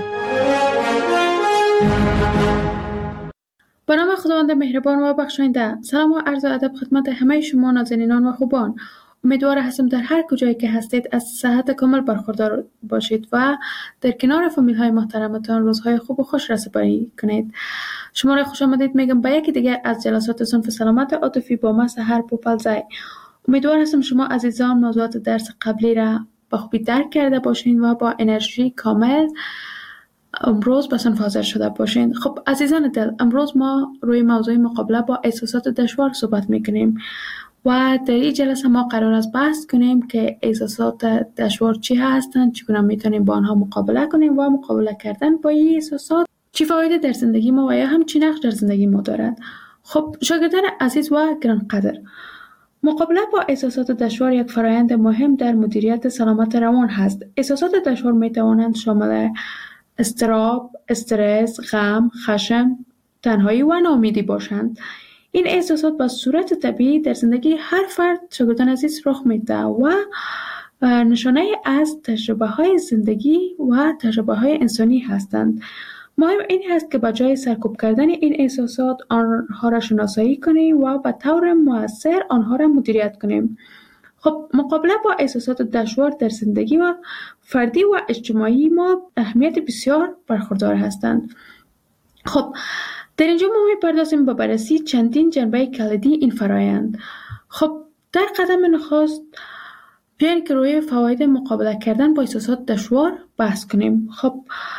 به نام خداوند مهربان و بخشاینده، سلام و عرض ادب خدمت همه شما نازنینان و خوبان. امیدوار هستم در هر کجایی که هستید از صحت کامل برخوردار باشید و در کنار فامیل های محترمتان روزهای خوب و خوش را سپری کنید. شما را خوش آمدید میگم به یکی دیگر از جلسات صنف سلامت عاطفی با من سحر پوپلزی. امیدوار هستم شما عزیزان موضوعات درس قبلی را به خوبی درک کرده باشین و با انرژی کامل امروز به صنف حاضر شده باشین. خب عزیزان دل، امروز ما روی موضوع مقابله با احساسات دشوار صحبت میکنیم و در این جلسه ما قرار است بحث کنیم که احساسات دشوار چی هستند، چگونه میتونیم با آنها مقابله کنیم و مقابله کردن با این احساسات چی فایده در زندگی ما و یا هم چی نقش در زندگی ما دارد. خب شاگردان عزیز و گرانقدر، مقابله با احساسات دشوار یک فرایند مهم در مدیریت سلامت روان هست. احساسات دشوار میتوانند شامل اضطراب، استرس، غم، خشم، تنهایی و ناامیدی باشند. این احساسات به صورت طبیعی در زندگی هر فرد شاگردان عزیز رخ میده و نشانه از تجربه های زندگی و تجربه های انسانی هستند. مهم این هست که به جای سرکوب کردن این احساسات آنها را شناسایی کنیم و به طور مؤثر آنها را مدیریت کنیم. خب مقابله با احساسات دشوار در زندگی و فردی و اجتماعی ما اهمیت بسیار برخوردار هستند. خب در اینجا ما می‌پردازیم به بررسی چندین جنبه کلیدی این فرایند. خب در قدم نخست بیاین که روی فواید مقابله کردن با احساسات دشوار بحث کنیم. خب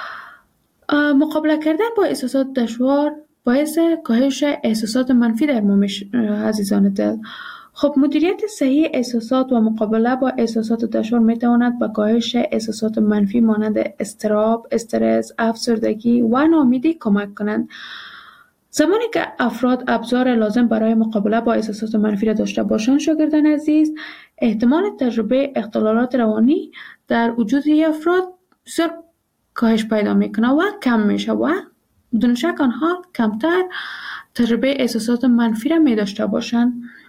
مقابله کردن با احساسات دشوار باعث کاهش احساسات منفی در ما عزیزان دل. خب مدیریت صحیح احساسات و مقابله با احساسات دشوار میتواند به کاهش احساسات منفی مانند اضطراب، استرس، افسردگی و ناامیدی کمک کنند. زمانی که افراد ابزار لازم برای مقابله با احساسات منفی را داشته باشند، شاگردان عزیز، احتمال تجربه اختلالات روانی در وجود افراد بسیار کاهش پیدا میکنه و کم میشه و بدون شک آنها کمتر تجربه احساسات منفی را می داشته باشند.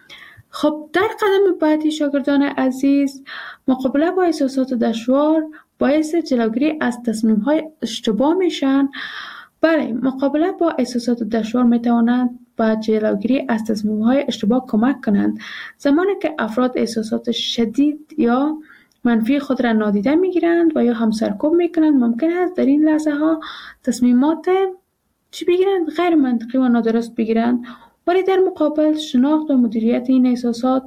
خب در قدم بعدی شاگردان عزیز، مقابله با احساسات دشوار باعث جلوگیری از تصمیم‌های اشتباه میشن. بله، مقابله با احساسات دشوار میتواند به جلوگیری از تصمیم‌های اشتباه کمک کنند. زمانی که افراد احساسات شدید یا منفی خود را نادیده میگیرند و یا هم سرکوب میکنند، ممکن است در این لحظه ها تصمیمات بگیرند غیر منطقی و نادرست بگیرند، ولی در مقابل شناخت و مدیریت این احساسات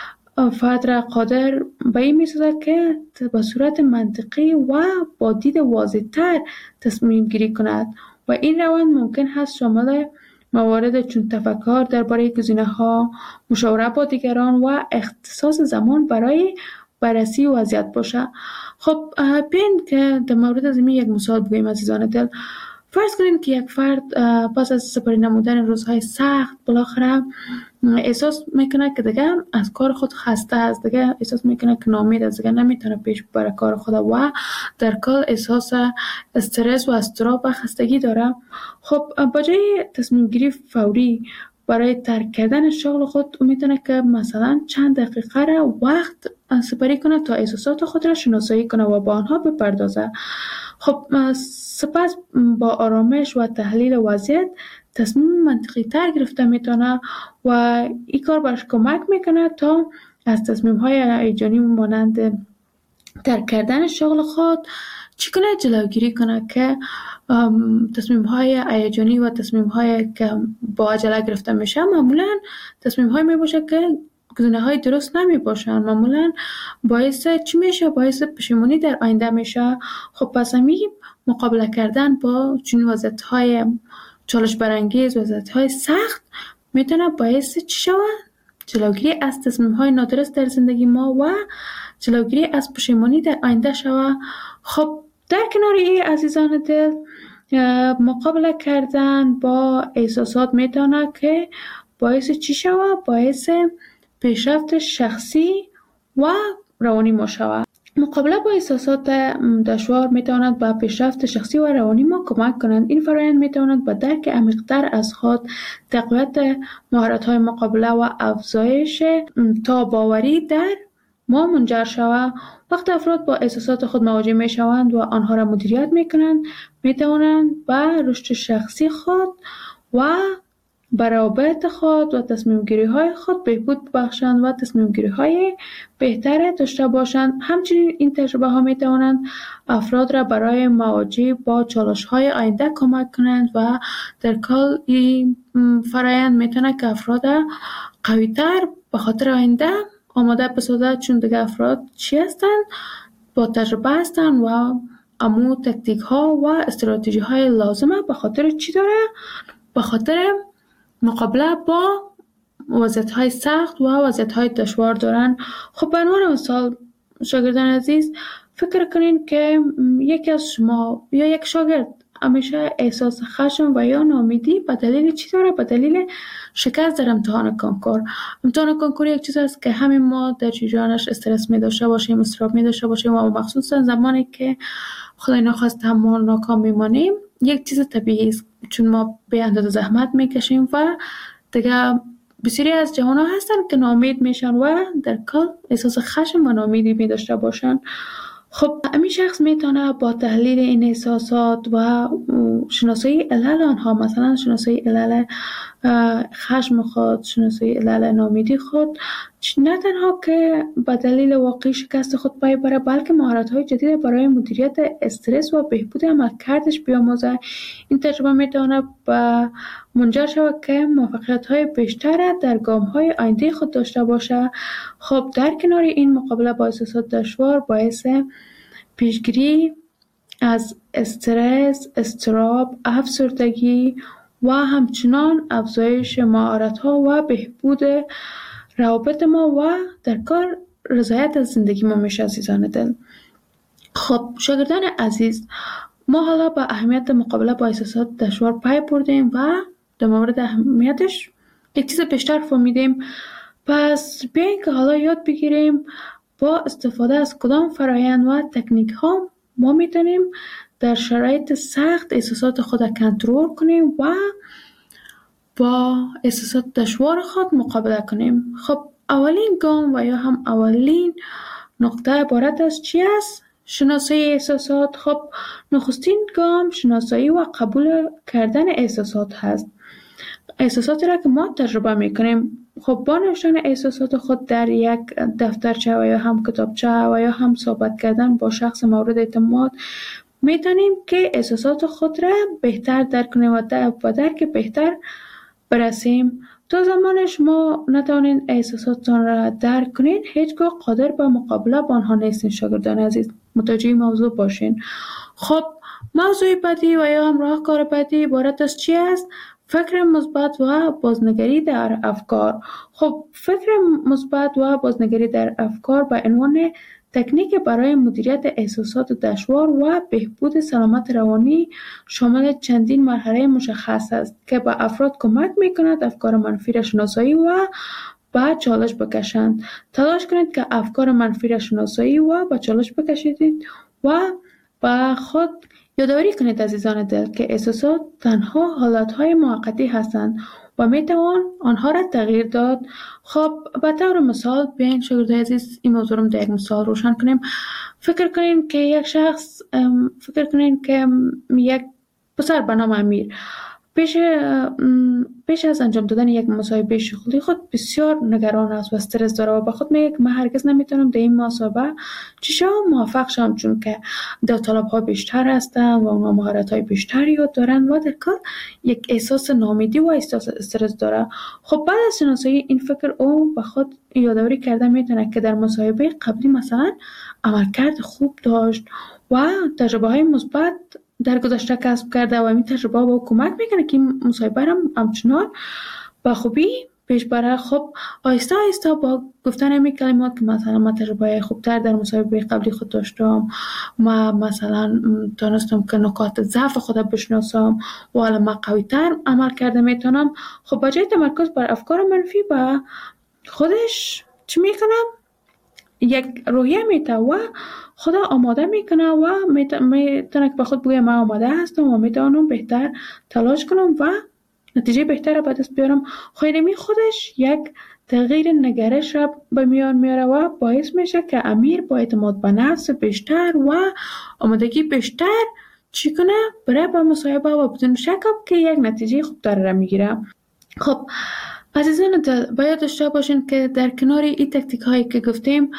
فرد را قادر به این می‌سازد که به صورت منطقی و با دید واضح‌تر تصمیم گیری کند و این روند ممکن است شامل موارد چون تفکر درباره گزینه‌ها، مشاوره با دیگران و اختصاص زمان برای بررسی وضعیت باشه. خب بیاین که در مورد از یک مثال بگوییم عزیزان دل. فرض کنیم که یک فرد پس از سپری نمودن روزهای سخت بالاخره احساس میکنه که دیگه از کار خود خسته است، دیگه احساس میکنه که ناامید است، دیگه نمیتونه پیش ببره کار خود و در کل احساس استرس و اضطراب و خستگی داره. خب با جای تصمیم گیری فوری برای ترک کردن شغل خود میتونه که مثلا چند دقیقه را وقت سپری کنه تا احساسات خود را شناسایی کنه و با آنها بپردازه. خب سپس با آرامش و تحلیل وضعیت تصمیم منطقی تر گرفته میتونه و این کار برش کمک میکنه تا از تصمیم های هیجانی مانند ترک کردن شغل خود چگونه جلوگیری کنه که تصمیم های هیجانی و تصمیم های که با عجله گرفته میشه معمولا تصمیم های میباشه که گزینه های درست نمی باشن، معمولا باعث چی میشه؟ باعث پشیمانی در آینده میشه. خب پس همین مقابله کردن با چون وضعیت های چالش برانگیز، وضعیت های سخت میتونه باعث چی شود؟ جلوگیری از تصمیم های نادرست در زندگی ما و جلوگیری از پشیمانی در آینده شود. خب در کنار این عزیزان دل، مقابله کردن با احساسات میتونه که باعث چی شود؟ باعث پیشرفت شخصی و روانی ما شود. مقابله با احساسات دشوار میتواند به پیشرفت شخصی و روانی ما کمک کنند. این فرآیند میتواند به درک عمیق‌تر از خود، تقویت مهارت‌های مقابله و افزایش تاب‌آوری در ما منجر شود. وقتی افراد با احساسات خود مواجه می شوند و آنها را مدیریت می کنند، می توانند به رشد شخصی خود و به روابط خود و تصمیم گیری های خود بهبود بخشند و تصمیم گیری های بهتر داشته باشند. همچنین این تجربه ها می توانند افراد را برای مواجهه با چالش های آینده کمک کنند و در کل این فرایند می تواند که افراد قوی تر به خاطر آینده آماده بسازد، چون دیگه افراد چی هستند؟ با تجربه هستند و امو تکتیک ها و استراتژی های لازمه. به خاطر چی داره؟ به خاطر مقابله با وضعیت های سخت و وضعیت های دشوار دارن. خب به عنوان مثال شاگردان عزیز، فکر کنین که یکی از شما یا یک شاگرد همیشه احساس خشم و یا ناامیدی به دلیل چی داره؟ به دلیل شکست در امتحان کنکور. امتحان کنکور یک چیز است که همین ما در جریانش استرس می داشته باشیم، اضطراب می داشته باشیم و مخصوصا زمانی که خدای نخواست ما ناکام میمانیم یک چیز طبیعی است، چون ما به اندازه زحمت میکشیم و دیگه بسیاری از جوان‌ها هستن که ناامید میشن و در کل احساس خشم و ناامیدی می داشته باشن. خب همین شخص میتونه با تحلیل این احساسات و شناسایی علل آنها، مثلا شناسایی علل خشم خود، شناسایی علل ناامیدی خود، نه تنها که به دلیل واقعی شکست خود پی بره، بلکه مهارت‌های جدید برای مدیریت استرس و بهبود عملکردش بیاموزه. این تجربه میتونه به منجر شود که موفقیت‌های بیشتر در گام‌های آینده خود داشته باشه. خب در کنار این مقابله با احساسات دشوار باعث پیشگیری از استرس، اضطراب، افسردگی و همچنان افزایش مهارت‌ها و بهبود روابط ما و در کار رضایت از زندگی ما میشه. عزیزان دل، خب شاگردان عزیز، ما حالا با اهمیت مقابله با احساسات دشوار پی بردیم و در مورد اهمیتش یک چیز بیشتر فهمیدیم. پس بیایید که حالا یاد بگیریم با استفاده از کدام فرایند و تکنیک ها ما میتونیم در شرایط سخت احساسات خود کنترل کنیم و با احساسات دشوار خود مقابله کنیم. خب اولین گام و یا هم اولین نقطه عبارت از چی است؟ شناسایی احساسات. خب نخستین گام شناسایی و قبول کردن احساسات هست. احساساتی را که ما تجربه میکنیم، خب با نوشتن احساسات خود در یک دفترچه و یا هم کتابچه و یا هم صحبت کردن با شخص مورد اعتماد میتونیم که احساسات خود را بهتر درک کنیم و درک بهتر برسیم. تا زمان شما نتوانید احساساتتان را درک کنید، هیچگاه قادر به مقابله با آنها نیستین. شاگردان عزیز، متوجه موضوع باشین. خب موضوع بعدی و یا هم راهکار بعدی عبارت از چی است؟ فکر مثبت و بازنگری در افکار. خب فکر مثبت و بازنگری در افکار به عنوان تکنیک برای مدیریت احساسات دشوار و بهبود سلامت روانی شامل چندین مرحله مشخص است که به افراد کمک می‌کند افکار منفی را شناسایی و به چالش بکشند. تلاش کنید که افکار منفی را شناسایی و به چالش بکشید و به خود یادآوری کنید عزیزان دل که احساسات تنها حالتهای موقتی هستند و میتوان آنها را تغییر داد. خب به طور مثال بیاین شاگردان عزیز این موضوع رو در یک مثال روشن کنیم. فکر کنین که یک شخص، فکر کنین که یک پسر به نام امیر پیش از انجام دادن یک مصاحبه شغلی خود بسیار نگران است و استرس داره و به خود میگه که من هرگز نمیتونم در این مصاحبه موفق شم، چون که داوطلب‌ها بیشتر هستن و اونها مهارت‌های بیشتری یاد دارن و در کار یک احساس ناامیدی و احساس استرس داره. خب بعد از شناسایی این فکر او به خود یادآوری کرده میتونه که در مصاحبه قبلی مثلا عملکرد خوب داشت و تجربه‌های مثبت در گذشته کسب کرده و این تجربه با کمک میکنه که این مصاحبه را همچنان با خوبی پیش بره. خب آهسته آهسته با گفتن همین کلمات که مثلا من تجربه خوبتر در مصاحبه قبلی خود داشتم، ما مثلا تونستم که نکات ضعف خودم بشناسم و حالا من قوی‌تر عمل کرده میتونم. خب بجای تمرکز بر افکار منفی با خودش چی میکنم؟ یک روحیه میته و خدا آماده میکنه و میتونه که به خود بگه من آماده هستم و میتونم بهتر تلاش کنم و نتیجه بهتر را به دست بیارم. خیلی خودش یک تغییر نگرش را به میان میاره و باعث میشه که امیر با اعتماد به نفس بیشتر و آمادگی بیشتر چی کنه برای با مصاحبه و بدون شک که یک نتیجه خوبتر را میگیره. خب عزیزان باید داشته باشین که در کنار این تکتیک هایی که گفتیم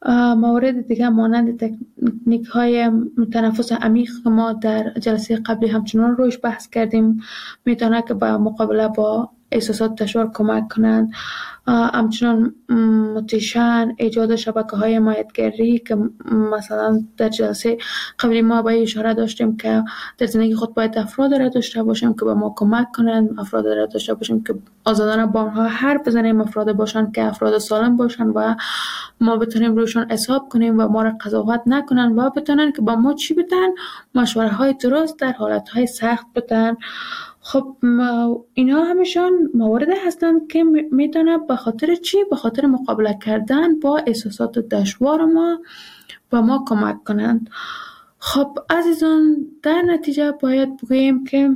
موارد دیگه مانند تکنیک های تنفس عمیق که ما در جلسه قبلی همچنان روش بحث کردیم میتونه که با مقابله با احساسات دشوار کمک کنند. همچنان موتیشن، ایجاد شبکه های حمایتگری که مثلا در جلسه قبلی ما به اشاره داشتیم که در زندگی خود باید افراد را داشته باشیم که به ما کمک کنند، افراد را داشته باشیم که آزادانه با آنها حرف بزنیم، افراد باشند که افراد سالم باشند و ما بتونیم روشون حساب کنیم و ما را قضاوت نکنن و بتونن که با ما چی بدن، مشوره های درست در حالت های سخت بدن. خب اینا همشان موارد هستند که میتونه به خاطر چی؟ به خاطر مقابله کردن با احساسات دشوار ما و ما کمک کنند. خب عزیزان در نتیجه باید بگوییم که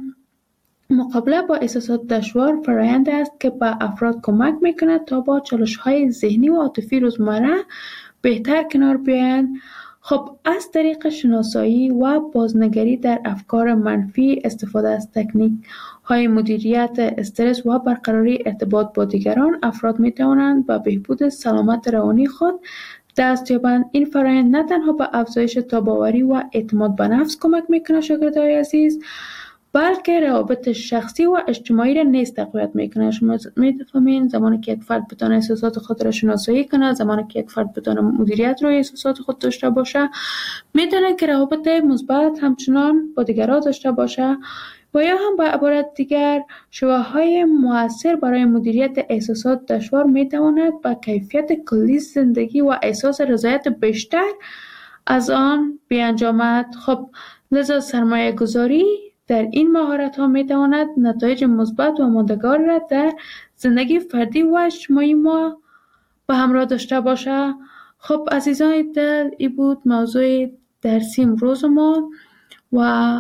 مقابله با احساسات دشوار فرآیند است که به افراد کمک میکنه تا با چالش‌های ذهنی و عاطفی روزمره بهتر کنار بیایند. خب از طریق شناسایی و بازنگری در افکار منفی، استفاده از تکنیک های مدیریت استرس و برقراری ارتباط با دیگران، افراد می توانند به بهبود سلامت روانی خود دست یابند. این فرآیند نه تنها به افزایش تاباوری و اعتماد به نفس کمک میکنه شاگردای عزیز، بلکه روابط شخصی و اجتماعی را نیز تقویت میکنه. شما میفهمین زمانی که یک فرد بتونه احساسات خود را شناسایی کنه، زمانی که یک فرد بتونه مدیریت روی احساسات خود داشته باشه، میتونه که روابط مثبت همچنان با دیگران داشته باشه و یا هم با عبارت دیگر شواهدهای مؤثر برای مدیریت احساسات دشوار میتواند با کیفیت کلی زندگی و احساس رضایت بیشتر از آن بیانجامد. خب لذا سرمایه گذاری در این مهارت ها می تواند نتایج مثبت و ماندگار را در زندگی فردی و اجتماعی ما به همراه داشته باشه. خب عزیزان دل، این بود موضوع درسی امروز ما و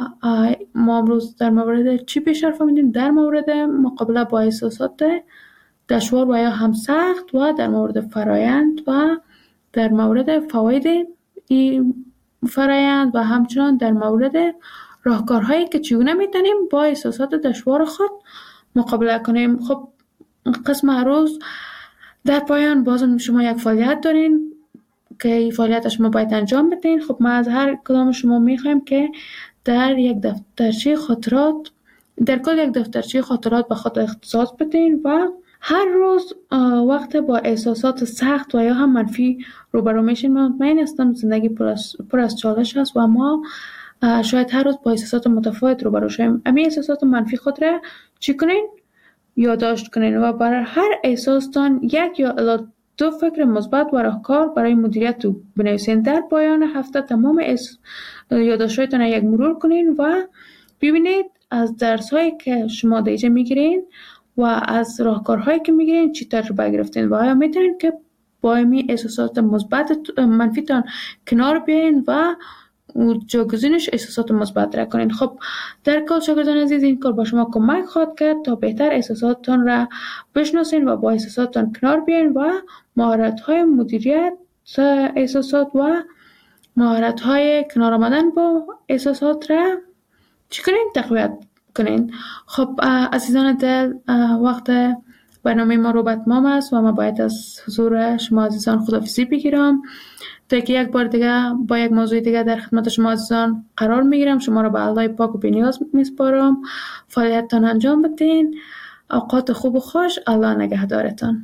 ما امروز در مورد چی بیشتر فهمیدیم؟ در مورد مقابله با احساسات دشوار و یا هم سخت و در مورد فرایند و در مورد فواید این فرایند و همچنان در مورد راهکارهایی که چگونه میتونیم با احساسات دشوار خود مقابله کنیم. خب قسم روز در پایان بازم شما یک فعالیت دارین که این فعالیت شما باید انجام بدین. خب ما از هر کدام شما میخوایم که در یک دفترچه خاطرات، در کل یک دفترچه خاطرات به خود اختصاص بدین و هر روز وقت با احساسات سخت و یا هم منفی روبرو میشین. من مطمئن هستم زندگی پر از چالش است و ما شاید هر روز با احساسات متفاوت روبرو شویم. امی احساسات منفی خود را چی کنین؟ یادداشت کنین و برای هر احساستان یک یا الی 2 فکر مثبت و راهکار برای مدیریت رو بنویسین. در پایان هفته تمام یادداشت‌هایتان یک مرور کنین و ببینید از درس‌هایی که شما دیجه میگیرین و از راهکارهایی که میگیرین چی تجربه گرفتین و آیا میتونین که با این احساسات مثبت منفیتان کنار بیاین و جاگزینش احساسات مثبت را کنین. خب در کل شاگردان عزیز، این کار با شما کمک خواهد کرد تا بهتر احساساتتان را بشناسین و با احساساتتان کنار بیاین و مهارت‌های مدیریت احساسات و مهارت‌های کنار آمدن با احساسات را چی کنین؟ تقویت کنین. خب عزیزان دل، وقت برنامه ما رو به اتمام است و ما باید از حضور شما عزیزان خداحافظی بگیرم تا که یک بار دیگه با یک موضوع دیگه در خدمت شما عزیزان قرار میگیرم. شما را به الله پاک و بی‌نیاز میسپارم. فعالیتتان انجام بدین. اوقات خوب و خوش. الله نگهدارتان.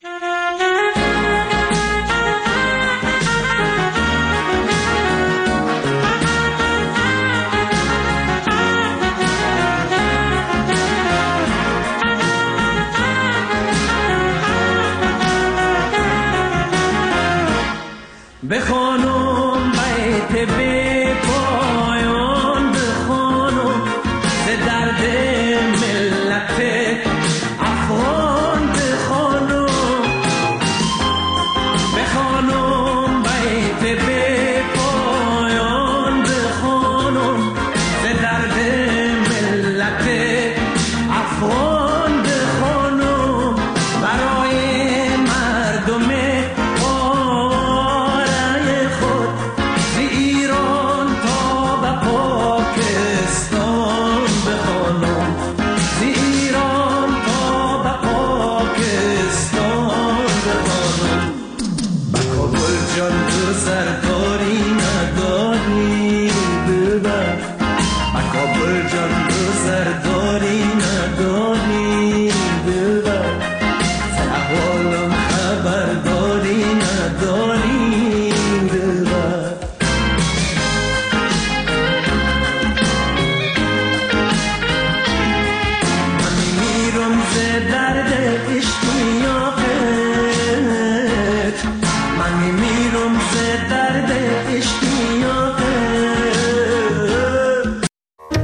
بخوانم بیت بی پایان، بخوانم به درد ملت افغان، بخوانم کابل جان